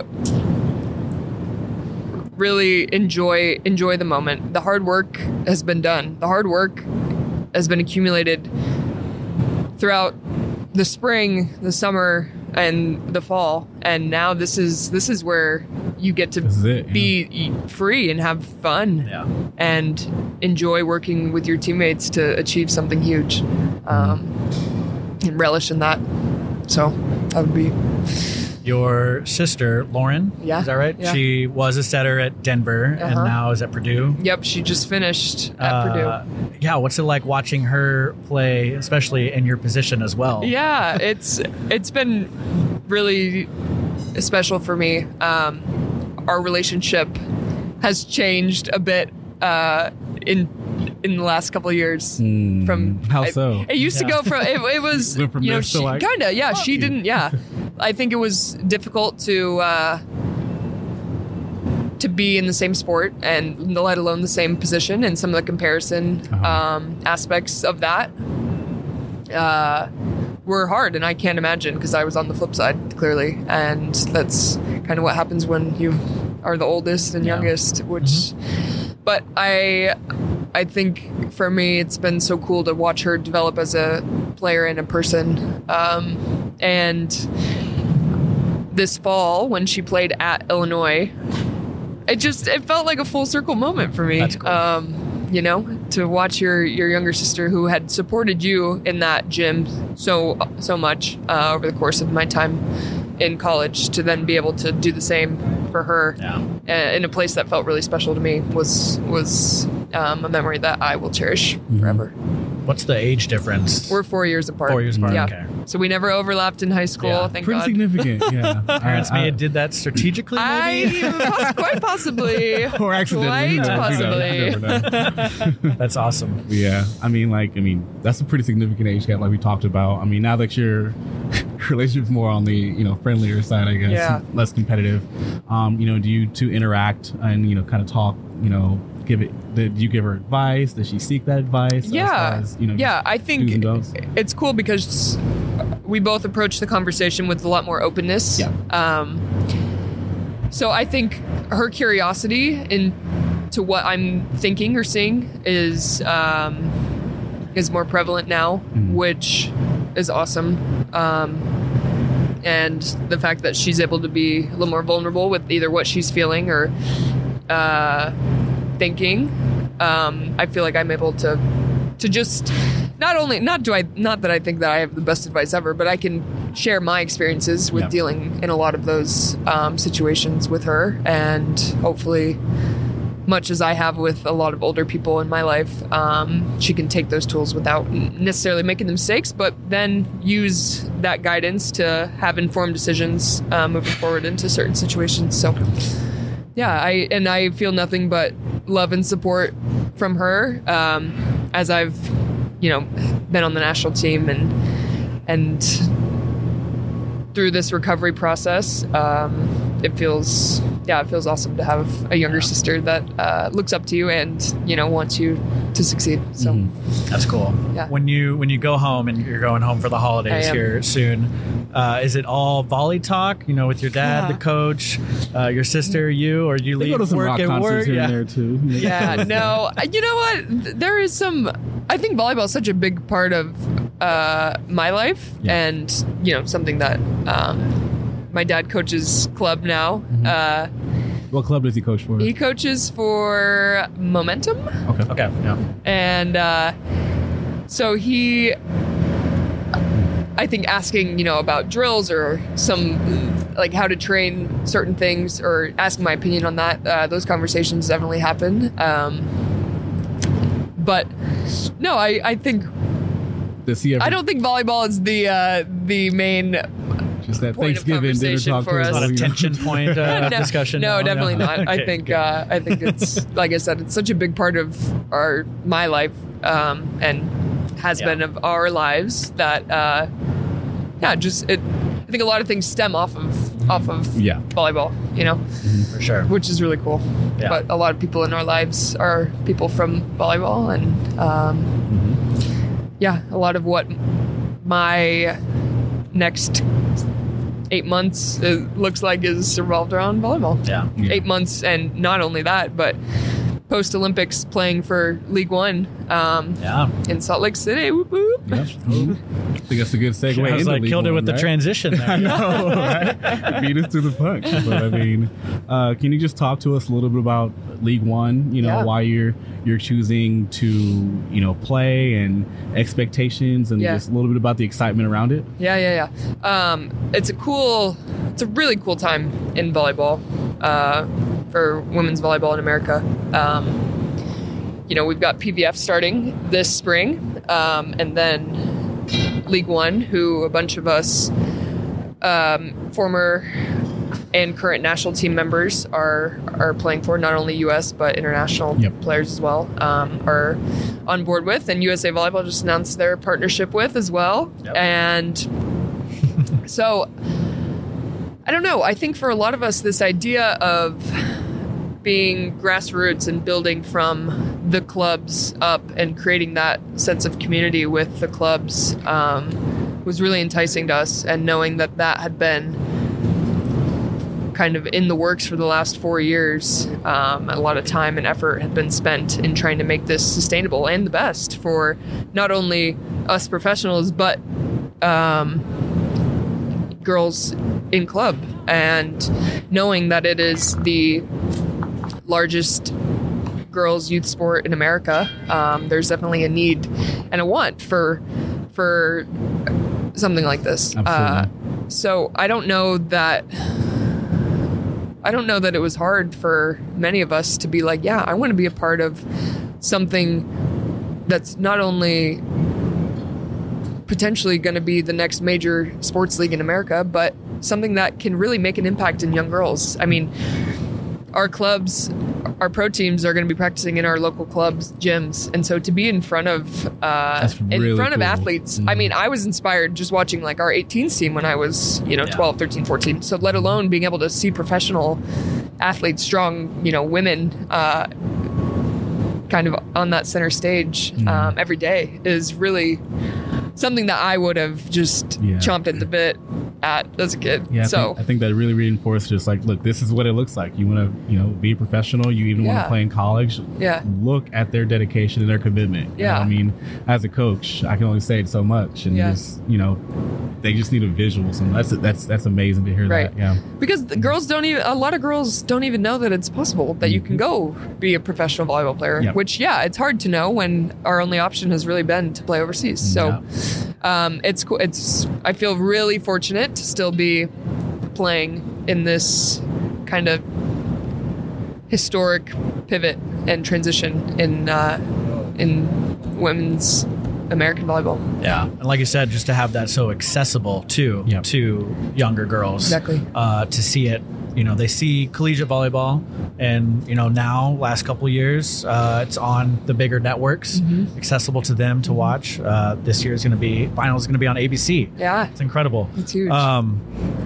really enjoy enjoy the moment. The hard work has been done. The hard work has been accumulated throughout the spring, the summer, and the fall. And now this is this is where you get to This is it, be free and have fun Yeah. and enjoy working with your teammates to achieve something huge, um, and relish in that. So that would be Your sister, Lauren, Yeah, is that right? yeah. She was a setter at Denver and Uh-huh. now is at Purdue. yep. She just finished at Uh, Purdue. Yeah, what's it like watching her play, especially in your position as well? Yeah, it's it's been really special for me. Um, our relationship has changed a bit uh, in in the last couple of years. Hmm, From how I- so? It used Yeah. to go from it, it was Went from you know this to she, like, kind of yeah fuck she you. didn't yeah. I think it was difficult to uh, to be in the same sport and let alone the same position, and some of the comparison Uh-huh. um, aspects of that uh, were hard, and I can't imagine because I was on the flip side clearly, and that's kind of what happens when you are the oldest and Yeah. youngest. Which, but I, I think for me it's been so cool to watch her develop as a player and a person, um, and this fall when she played at Illinois, it just it felt like a full circle moment for me. That's cool. Um, you know, to watch your your younger sister who had supported you in that gym so so much uh, over the course of my time in college, to then be able to do the same for her Yeah. uh, in a place that felt really special to me was was um, a memory that I will cherish forever. What's the age difference? We're four years apart. Four years apart, Yeah. okay. So we never overlapped in high school. Yeah. Thank Pretty God. significant, yeah. Parents I- may I- have did that strategically, maybe? I poss- quite possibly. or accidentally. Quite Who knows? Who possibly. knows? You never know. That's awesome. Yeah, I mean, like, I mean, that's a pretty significant age gap, like we talked about. I mean, now that your relationship's more on the, you know, friendlier side, I guess, Yeah. less competitive. Um, you know, do you two interact and you know, kind of talk, you know, give it? Did you give her advice? Did she seek that advice? Yeah, as far as, you know, yeah. I do's and think don'ts? it's cool because we both approach the conversation with a lot more openness. Yeah. Um, so I think her curiosity into what I'm thinking or seeing is um, is more prevalent now, Mhm. which is awesome. Um, and the fact that she's able to be a little more vulnerable with either what she's feeling or uh, thinking, um, I feel like I'm able to to just not only not do I not that I think that I have the best advice ever, but I can share my experiences with Yeah. dealing in a lot of those um, situations with her, and hopefully, much as I have with a lot of older people in my life, um, she can take those tools without necessarily making the mistakes, but then use that guidance to have informed decisions uh, moving forward into certain situations. So, yeah, I and I feel nothing but love and support from her um, as I've, you know, been on the national team and and through this recovery process. Um, it feels yeah, it feels awesome to have a younger sister that uh, looks up to you and, you know, wants you to succeed. So Mhm. That's cool. Yeah. When you when you go home and you're going home for the holidays I am. here soon, uh, is it all volley talk? You know, with your dad, Yeah. the coach, uh, your sister, you, or do you They leave go to some work rock at concerts work? here Yeah. and there too. yeah, no, you know what? There is some. I think volleyball is such a big part of uh, my life, Yeah. and you know, something that um, my dad coaches club now. Mm-hmm. Uh, What club does he coach for? he coaches for Momentum. Okay. Okay. Yeah. And uh, so he, I think, asking, you know, about drills or some, like how to train certain things or asking my opinion on that, uh, those conversations definitely happen. Um, but no, I, I think, Does he ever, I don't think volleyball is the uh, the main just that point of Thanksgiving dinner conversation talk for table, us. Not a you know? tension point uh, no, discussion. No, definitely not. I Okay, think good. uh, I think it's like I said, it's such a big part of our my life um, and has Yeah. been of our lives that uh, yeah, just it. I think a lot of things stem off of off of Yeah. volleyball, you know, for sure. which is really cool. Yeah. But a lot of people in our lives are people from volleyball, and um, yeah, a lot of what my next eight months uh, looks like is revolved around volleyball. Yeah. Yeah. Eight months, and not only that, but post Olympics playing for League One um, Yeah. in Salt Lake City. Whoop, whoop. Yep. I think that's a good segue. I was into like, League killed it One, with the right? transition I there. know, right? Beat us to the punch. But I mean, uh, can you just talk to us a little bit about League One? You know, Yeah. why you're you're choosing to you know play and expectations, and Yeah. just a little bit about the excitement around it. Yeah, yeah, yeah. Um, it's a cool, it's a really cool time in volleyball uh, for women's volleyball in America. Um, you know, we've got P V F starting this spring, um, and then League One, who a bunch of us um, former and current national team members are are playing for, not only U S but international Yep. players as well, um, are on board with, and U S A Volleyball just announced their partnership with as well. Yep. And so, I don't know. I think for a lot of us, this idea of being grassroots and building from the clubs up and creating that sense of community with the clubs um, was really enticing to us. And knowing that that had been kind of in the works for the last four years, um, a lot of time and effort had been spent in trying to make this sustainable and the best for not only us professionals, but um, girls in club. And knowing that it is the largest girls youth sport in America, um, there's definitely a need and a want for for something like this. Uh, so I don't know that I don't know that it was hard for many of us to be like, yeah, I want to be a part of something that's not only potentially going to be the next major sports league in America, but something that can really make an impact in young girls. I mean, our clubs, our pro teams are going to be practicing in our local clubs, gyms. And so to be in front of, uh, That's in really front of cool. athletes, Mhm. I mean, I was inspired just watching like our eighteens team when I was, you know, Yeah. twelve, thirteen, fourteen. So let alone being able to see professional athletes, strong, you know, women, uh, kind of on that center stage Mm. um, every day is really something that I would have just Yeah. chomped at the bit at as a kid. Yeah, I, so think, I think that really reinforced just like, look, this is what it looks like. You want to, you know, be a professional. You even want Yeah. to play in college. yeah, Look at their dedication and their commitment. You Yeah. know, I mean, as a coach, I can only say it so much, and Yeah. just, you know, they just need a visual. So that's that's that's amazing to hear Right. that. Yeah. because the girls don't even. A lot of girls don't even know that it's possible that you can go be a professional volleyball player. Yep. Which, yeah, it's hard to know when our only option has really been to play overseas. So. Um, it's cool. It's I feel really fortunate to still be playing in this kind of historic pivot and transition in uh, in women's American volleyball. Yeah, and like you said, just to have that so accessible too Yep. to younger girls. Exactly. Uh, to see it, you know, they see collegiate volleyball, and you know now last couple years, uh, it's on the bigger networks, Mm-hmm. accessible to them to watch. Uh, this year is going to be finals is going to be on A B C. Yeah, It's incredible. it's huge. Um,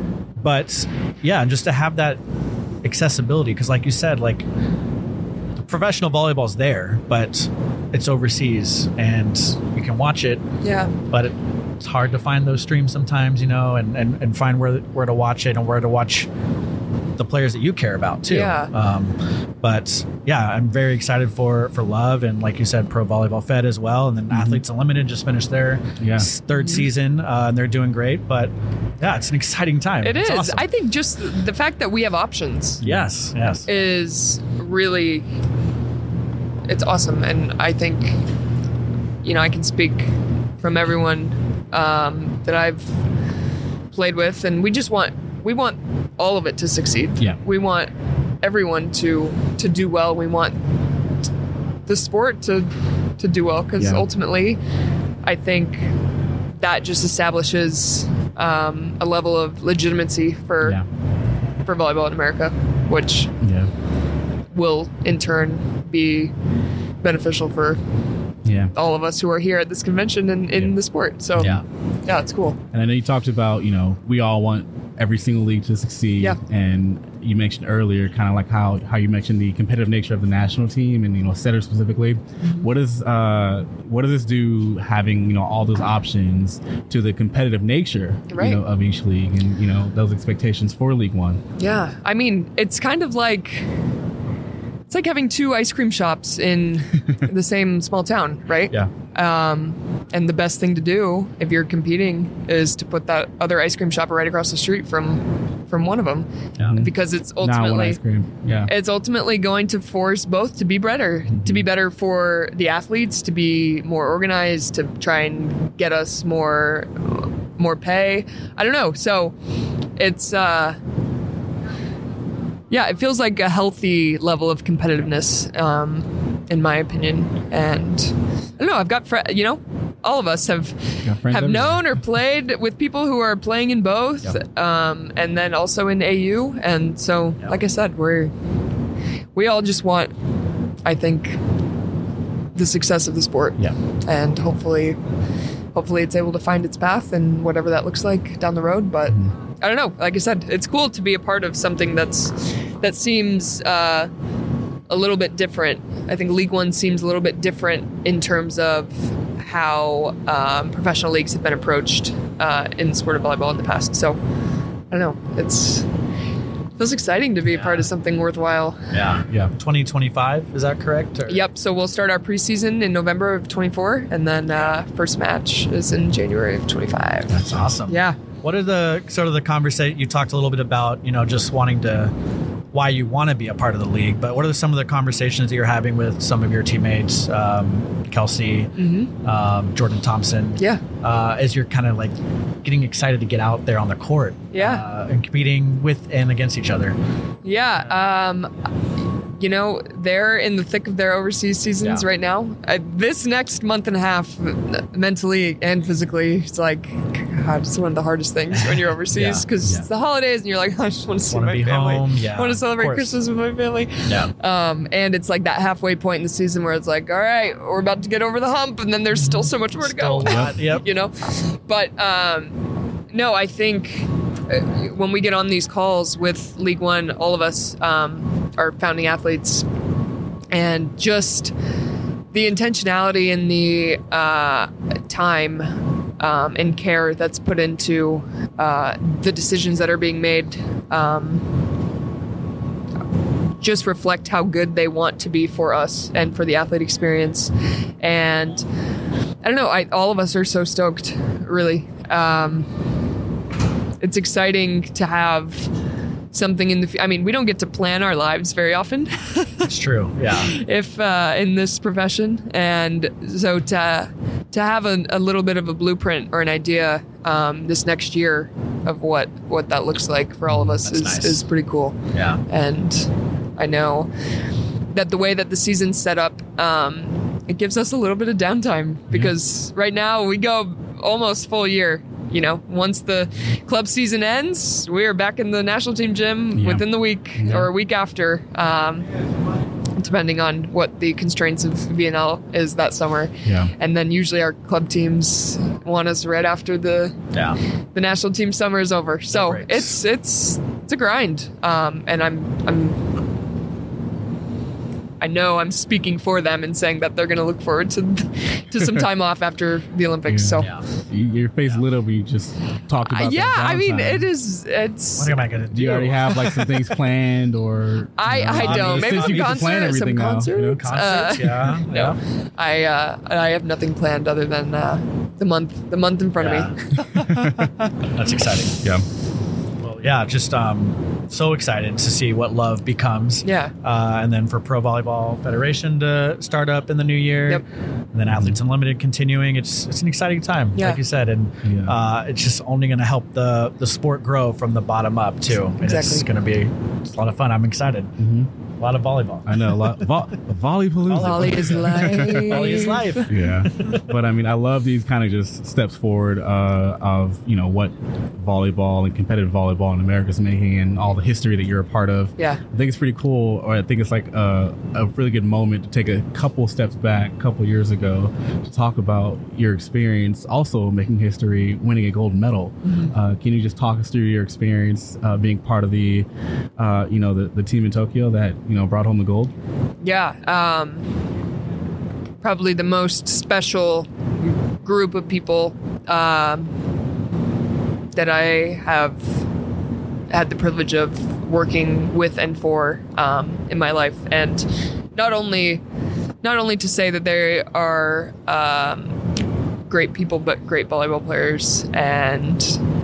but yeah, and just to have that accessibility, because like you said, like professional volleyball's there, but it's overseas, and you can watch it, yeah, but it, it's hard to find those streams sometimes, you know, and, and, and find where where to watch it and where to watch the players that you care about too. Yeah. Um, but yeah, I'm very excited for for Love, and like you said, Pro Volleyball Fed as well, and then Athletes Unlimited just finished their Yeah. s- third season, uh, and they're doing great. But yeah, it's an exciting time. it It's is. awesome. I think just the fact that we have options yes, yes, is really it's awesome, and I think you know I can speak from everyone um, that I've played with, and we just want we want all of it to succeed. Yeah. We want everyone to to do well. We want the sport to to do well, because Yeah. ultimately, I think that just establishes um, a level of legitimacy for Yeah. for volleyball in America, which Yeah. will in turn be beneficial for Yeah. all of us who are here at this convention and in Yeah. the sport. So yeah, yeah, it's cool. And I know you talked about, you know, we all want every single league to succeed. Yeah. And you mentioned earlier kind of like how, how you mentioned the competitive nature of the national team and, you know, setter specifically. Mm-hmm. What is uh what does this do having, you know, all those options to the competitive nature Right. you know, of each league and, you know, those expectations for League One? Yeah, I mean, it's kind of like it's like having two ice cream shops in the same small town, right? Yeah. Um, and the best thing to do if you're competing is to put that other ice cream shop right across the street from from one of them, Yeah. because it's Now one ultimately ice cream. Yeah. it's ultimately going to force both to be better, to be better for the athletes, to be more organized, to try and get us more more pay. I don't know. So it's uh yeah, it feels like a healthy level of competitiveness, um, in my opinion. And I don't know. I've got fr- you know, all of us have Got friends have everywhere. known or played with people who are playing in both, um, and then also in A U. And so, Yeah. like I said, we're we all just want, I think, the success of the sport, yeah. and hopefully, hopefully, it's able to find its path and whatever that looks like down the road. But I don't know. Like I said, it's cool to be a part of something that's that seems uh, a little bit different. I think League One seems a little bit different in terms of how um, professional leagues have been approached uh, in the sport of volleyball in the past. So I don't know. It's it feels exciting to be a part of something worthwhile. Yeah. Yeah. twenty twenty-five, is that correct? Or- Yep. So we'll start our preseason in November of twenty-four, and then uh, first match is in January of twenty-five. That's awesome. Yeah. What are the sort of the conversation you talked a little bit about, you know, just wanting to why you want to be a part of the league, but what are some of the conversations that you're having with some of your teammates, um, Kelsey, um, Jordan Thompson, Yeah. uh, as you're kind of like getting excited to get out there on the court, Yeah. uh, and competing with and against each other? Yeah. Um, you know, they're in the thick of their overseas seasons Yeah. right now. Uh, this next month and a half, mentally and physically, it's like, God, it's one of the hardest things when you're overseas, Yeah. because Yeah. it's the holidays and you're like, I just want to see Wanna my be family. home. Yeah, I want to of celebrate course. Christmas with my family. Yeah. Um, and it's like that halfway point in the season where it's like, all right, we're about to get over the hump, and then there's still so much more to go. Still a lot, yep. You know, but um, no, I think uh, when we get on these calls with League One, all of us um, are founding athletes, and just the intentionality and the uh, time um, and care that's put into uh, the decisions that are being made um, just reflect how good they want to be for us and for the athlete experience. And I don't know, I, all of us are so stoked, really. Um, it's exciting to have something in the f- I mean, we don't get to plan our lives very often. It's true. Yeah. If uh, in this profession, and so to to have a, a little bit of a blueprint or an idea um, this next year of what what that looks like for all of us That's is nice. is pretty cool. Yeah. And I know that the way that the season's set up, um, it gives us a little bit of downtime because right now we go almost full year. You know, once the club season ends, we are back in the national team gym Yeah. within the week Yeah. or a week after, um, depending on what the constraints of V N L is that summer. Yeah. And then usually our club teams want us right after the Yeah. the national team summer is over. So breaks. it's it's it's a grind, um, and I'm I'm. I know I'm speaking for them and saying that they're going to look forward to to some time off after the Olympics. So, Yeah. You- Your face lit up when you just talked Uh, about. yeah, that I mean, downtime. it is. It's. What am I going to do? Do you already have like some things planned, or I you know, I don't. since Maybe you some get to plan concerts. Some everything now, you know? concerts. Concerts? Uh, yeah. no, I uh, I have nothing planned other than uh, the month the month in front of me. That's exciting. Yeah. Well, yeah, just um, so excited to see what Love becomes. Yeah. Uh, and then for Pro Volleyball Federation to start up in the new year. Yep. And then Athletes Unlimited continuing. It's it's an exciting time, Yeah. like you said. And Yeah. uh, it's just only going to help the, the sport grow from the bottom up, too. And it's Exactly. going to be it's a lot of fun. I'm excited. hmm A lot of volleyball. I know a lot. Vo- Volleypalooza. Volley is life. Volley is life. Yeah, but I mean, I love these kind of just steps forward uh, of you know what volleyball and competitive volleyball in America is making, and all the history that you're a part of. Yeah. I think it's pretty cool. Or I think it's like a, a really good moment to take a couple steps back, a couple years ago, to talk about your experience, also making history, winning a gold medal. Uh, can you just talk us through your experience uh, being part of the, uh, you know, the, the team in Tokyo that you know brought home the gold? Yeah, um, probably the most special group of people um, that I have had the privilege of working with and for um, in my life, and not only not only to say that they are um, great people, but great volleyball players, and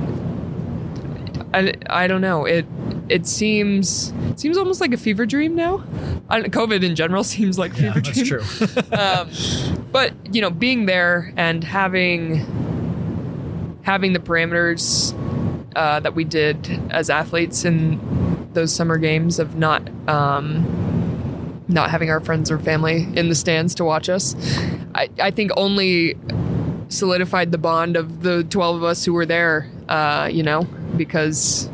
I, I don't know it. It seems it seems almost like a fever dream now. I don't, COVID in general seems like a Yeah, fever that's dream. true. um, but you know, being there and having having the parameters uh, that we did as athletes in those summer games of not um, not having our friends or family in the stands to watch us, I, I think only solidified the bond of the twelve of us who were there. Uh, you know, because.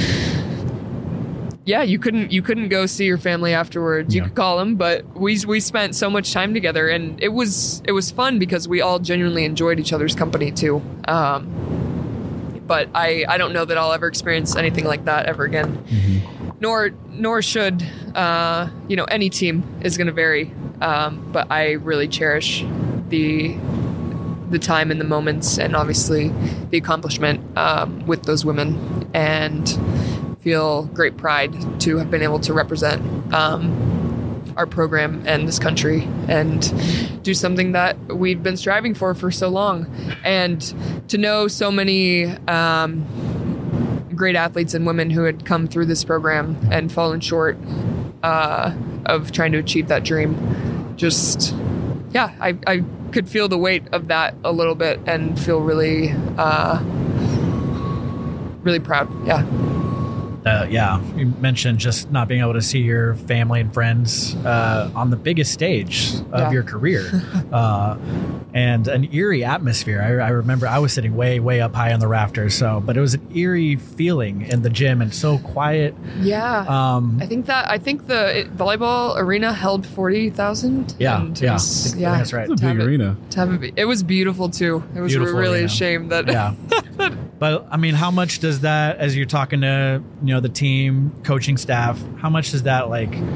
Yeah, you couldn't you couldn't go see your family afterwards. You Yeah. could call them, but we we spent so much time together, and it was it was fun because we all genuinely enjoyed each other's company too. Um, but I, I don't know that I'll ever experience anything like that ever again. Nor nor should uh, you know any team is going to vary. Um, but I really cherish the the time and the moments, and obviously the accomplishment um, with those women, and feel great pride to have been able to represent um, our program and this country and do something that we've been striving for for so long. And to know so many um, great athletes and women who had come through this program and fallen short uh, of trying to achieve that dream, just, yeah, I, I could feel the weight of that a little bit and feel really, uh, really proud. Yeah. Uh, yeah, you mentioned just not being able to see your family and friends uh, on the biggest stage of Yeah. your career, uh, and an eerie atmosphere. I, I remember I was sitting way, way up high on the rafters, so but it was an eerie feeling in the gym and so quiet. Yeah. Um, I think that I think the it, volleyball arena held forty thousand. yeah, and it yeah, was- I think yeah. that's right. It's a To have big it- arena. To have it, be- it was beautiful too. It was Beautiful really arena. a shame that. Yeah. But I mean, how much does that, as you're talking to, you know, the team, coaching staff, how much does that like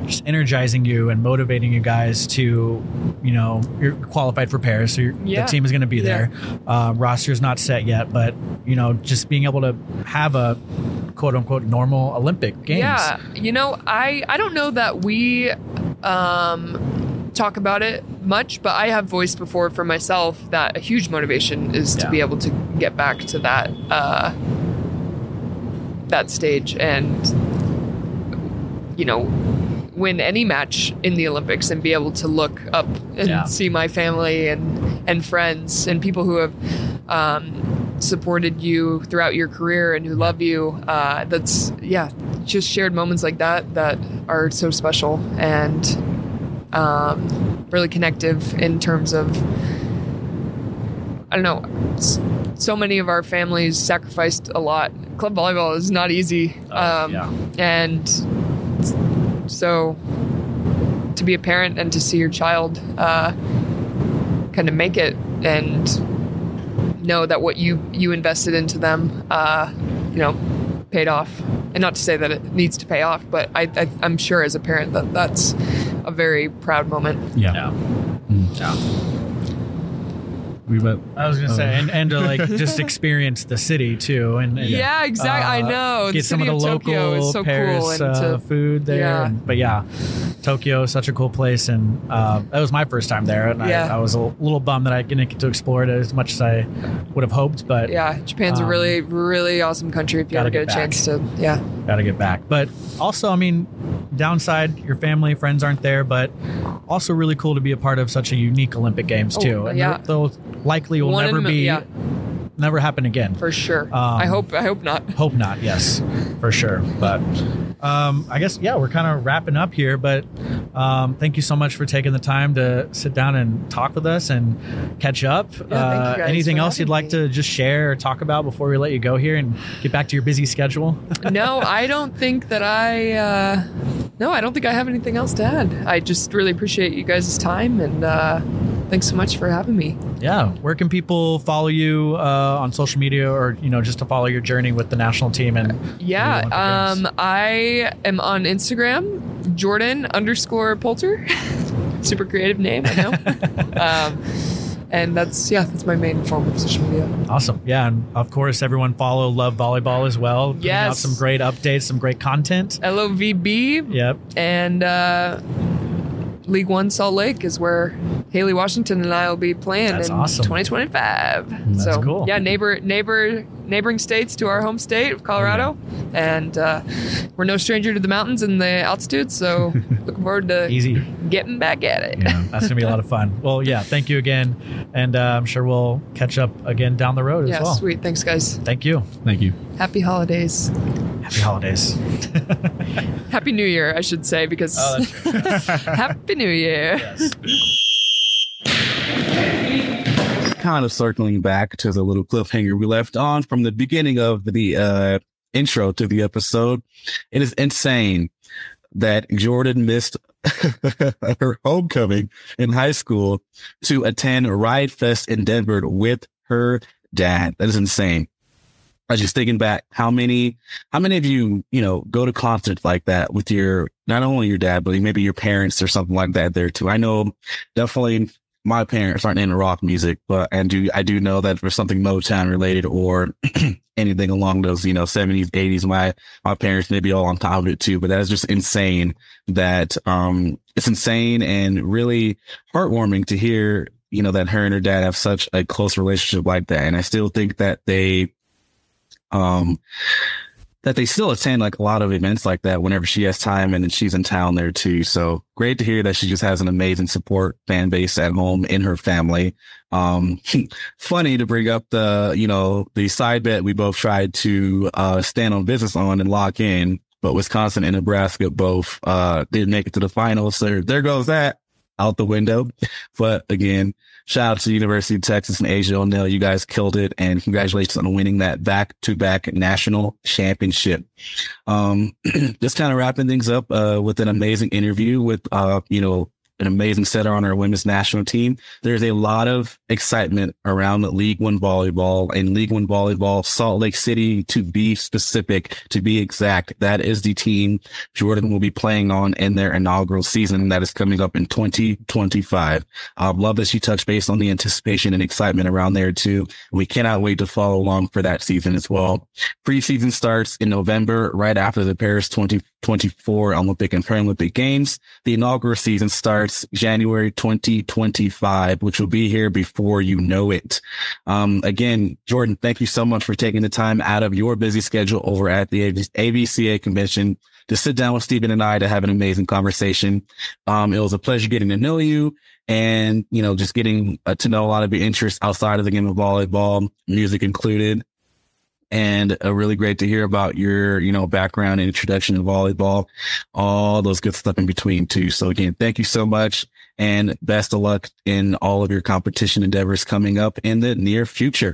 just energizing you and motivating you guys to, you know, you're qualified for Paris, so you're, Yeah. the team is going to be Yeah. there. Uh, roster's not set yet, but you know, just being able to have a quote unquote normal Olympic games. Yeah, you know, I I don't know that we um, talk about it much, but I have voiced before for myself that a huge motivation is to Yeah. be able to get back to that uh, that stage and, you know, win any match in the Olympics and be able to look up and Yeah. see my family and and friends and people who have um, supported you throughout your career and who love you. Uh, that's yeah, just shared moments like that that are so special and um, really connective in terms of, I don't know, s- so many of our families sacrificed a lot. Club volleyball is not easy. Oh, um, yeah. And so to be a parent and to see your child uh, kind of make it and know that what you, you invested into them, uh, you know, paid off. And not to say that it needs to pay off, but I, I, I'm sure as a parent that that's a very proud moment. Yeah. Yeah. Yeah. We bet. I was gonna Oh. say, and, and to like just experience the city too, and, and Yeah, exactly. I know. The Get some of city the of Tokyo local is so Paris cool, and uh, to- food there. Yeah. And- but yeah, Tokyo is such a cool place, and uh, that was my first time there, and Yeah. I, I was a little bummed that I didn't get to explore it as much as I would have hoped. But Yeah, Japan's Um, a really, really awesome country if you gotta ever get, get a chance to. Yeah. gotta get back. But also, I mean, downside, your family, friends aren't there, but also really cool to be a part of such a unique Olympic Games Oh, too. And yeah. they'll likely will One in never a mil- be, yeah. never happen again. For sure. Um, I hope. I hope not. Hope not. Yes, for sure. But um, I guess yeah, we're kind of wrapping up here. But um, thank you so much for taking the time to sit down and talk with us and catch up. thank you uh, guys anything for else you'd having like me. to just share or talk about before we let you go here and get back to your busy schedule? No, I don't think that I. Uh, no, I don't think I have anything else to add. I just really appreciate you guys' time and uh, thanks so much for having me. Yeah. Where can people follow you uh, on social media, or you know, just to follow your journey with the national team and Yeah, the Olympic Games? um, I am on Instagram, Jordan underscore Poulter. Super creative name, I know. um, and that's yeah, that's my main form of social media. Awesome. Yeah. And of course, everyone follow Love Volleyball as well. Putting out Yes. some great updates, some great content. L O V B Yep. and uh, League One Salt Lake is where Haley Washington and I will be playing That's in awesome. twenty twenty-five. That's so cool. yeah, neighbor neighbor neighboring states to our home state of Colorado, and uh, we're no stranger to the mountains and the altitude. So looking forward to Easy. getting back at it. Yeah, that's gonna be a lot of fun. Well, yeah, thank you again, and uh, I'm sure we'll catch up again down the road as Yeah, well. sweet. Thanks, guys. Thank you. Thank you. Happy holidays. Happy holidays. Happy New Year, I should say, because Oh, that's right. Happy New Year. Yes. Kind of circling back to the little cliffhanger we left on from the beginning of the uh, intro to the episode. It is insane that Jordan missed her homecoming in high school to attend Riot Fest in Denver with her dad. That is insane. I was just thinking back, how many, how many of you, you know, go to concerts like that with your, not only your dad, but maybe your parents or something like that there too. I know definitely my parents aren't into rock music, but, and do, I do know that for something Motown related or anything along those, you know, seventies, eighties, my, my parents may be all on top of it too, but that is just insane that, um, it's insane and really heartwarming to hear, you know, that her and her dad have such a close relationship like that. And I still think that they, um, that they still attend like a lot of events like that whenever she has time and then she's in town there too. So great to hear that she just has an amazing support fan base at home in her family. Um, funny to bring up the, you know, the side bet we both tried to, uh, stand on business on and lock in, but Wisconsin and Nebraska both, uh, didn't make it to the finals. So there goes that out the window. But again, shout out to the University of Texas and Asia O'Neil. You guys killed it. And congratulations on winning that back-to-back national championship. Um, just kind of wrapping things up, uh, with an amazing interview with, uh, you know, an amazing setter on our women's national team. There's a lot of excitement around League One volleyball and League One volleyball Salt Lake City, to be specific, to be exact. That is the team Jordan will be playing on in their inaugural season that is coming up in twenty twenty-five. I love that she touched base on the anticipation and excitement around there too. We cannot wait to follow along for that season as well. Preseason starts in November, right after the Paris twenty twenty-four Olympic and Paralympic Games. The inaugural season starts January twenty twenty-five, which will be here before you know it. Um, again, Jordan, thank you so much for taking the time out of your busy schedule over at the A V C A convention to sit down with Stephen and I to have an amazing conversation. Um, it was a pleasure getting to know you and, you know, just getting uh, to know a lot of your interests outside of the game of volleyball, music included. And uh, really great to hear about your, you know, background and introduction to volleyball, all those good stuff in between too. So again, thank you so much and best of luck in all of your competition endeavors coming up in the near future.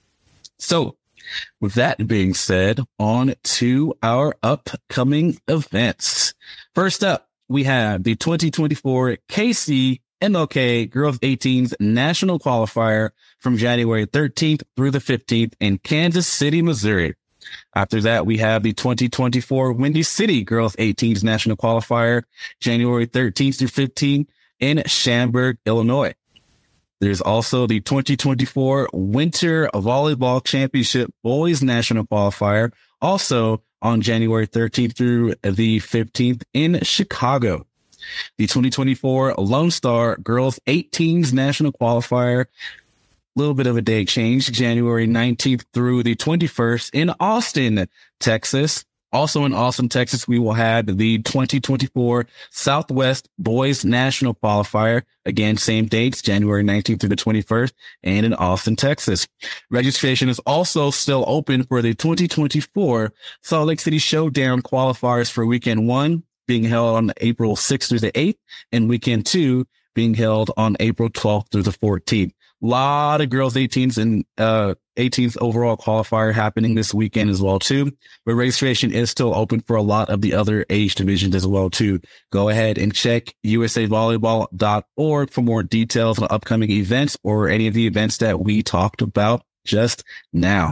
So with that being said, on to our upcoming events. First up, we have the twenty twenty-four K C M L K Girls eighteens National Qualifier from January thirteenth through the fifteenth in Kansas City, Missouri. After that, we have the twenty twenty-four Windy City Girls eighteens National Qualifier, January thirteenth through fifteenth in Schaumburg, Illinois. There's also the twenty twenty-four Winter Volleyball Championship Boys National Qualifier, also on January thirteenth through the fifteenth in Chicago. The twenty twenty-four Lone Star Girls eighteens National Qualifier, a little bit of a date change, January nineteenth through the twenty-first in Austin, Texas. Also in Austin, Texas, we will have the twenty twenty-four Southwest Boys National Qualifier. Again, same dates, January nineteenth through the twenty-first, and in Austin, Texas. Registration is also still open for the twenty twenty-four Salt Lake City Showdown qualifiers for weekend one, being held on April sixth through the eighth, and weekend two being held on April twelfth through the fourteenth. A lot of girls eighteens and uh eighteenth overall qualifier happening this weekend as well too. But registration is still open for a lot of the other age divisions as well too. Go ahead and check U S A volleyball dot org for more details on upcoming events or any of the events that we talked about just now.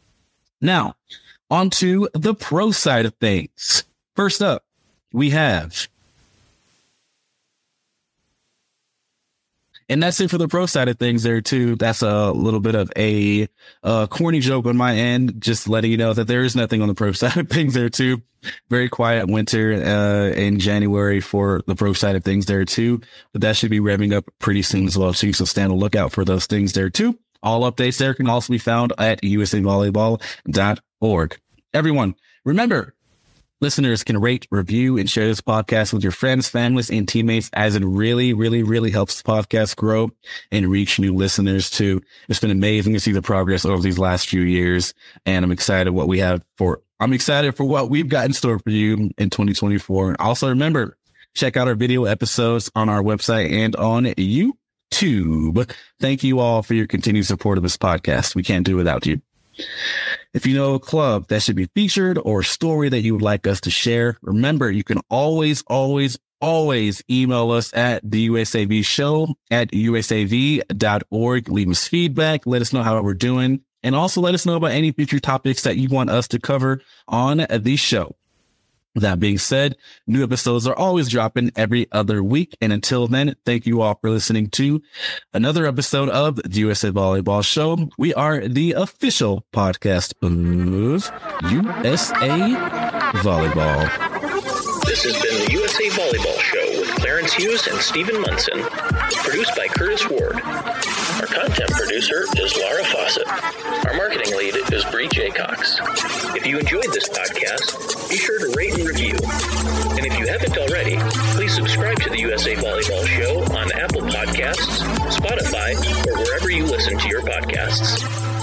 Now, on to the pro side of things. First up, we have, and that's it for the pro side of things there too. That's a little bit of a uh, corny joke on my end, just letting you know that there is nothing on the pro side of things there too. Very quiet winter uh, in January for the pro side of things there too, but that should be revving up pretty soon as well too. So stand a lookout for those things there too. All updates there can also be found at U S A volleyball dot org. Everyone, remember, listeners can rate, review, and share this podcast with your friends, families, and teammates, as it really, really, really helps the podcast grow and reach new listeners too. It's been amazing to see the progress over these last few years, and I'm excited what we have for, I'm excited for what we've got in store for you in twenty twenty-four. And also remember, check out our video episodes on our website and on YouTube. Thank you all for your continued support of this podcast. We can't do it without you. If you know a club that should be featured or a story that you would like us to share, remember, you can always, always, always email us at the U S A V show at U S A V dot org. Leave us feedback. Let us know how we're doing. And also let us know about any future topics that you want us to cover on the show. That being said, new episodes are always dropping every other week. And until then, thank you all for listening to another episode of the U S A Volleyball Show. We are the official podcast of U S A Volleyball. This has been the U S A Volleyball Show with Clarence Hughes and Stephen Munson. Produced by Curtis Ward. Our content producer is Laura Fawcett. Our marketing lead is Bree Jaycox. If you enjoyed this podcast, be sure to rate and review. And if you haven't already, please subscribe to the U S A Volleyball Show on Apple Podcasts, Spotify, or wherever you listen to your podcasts.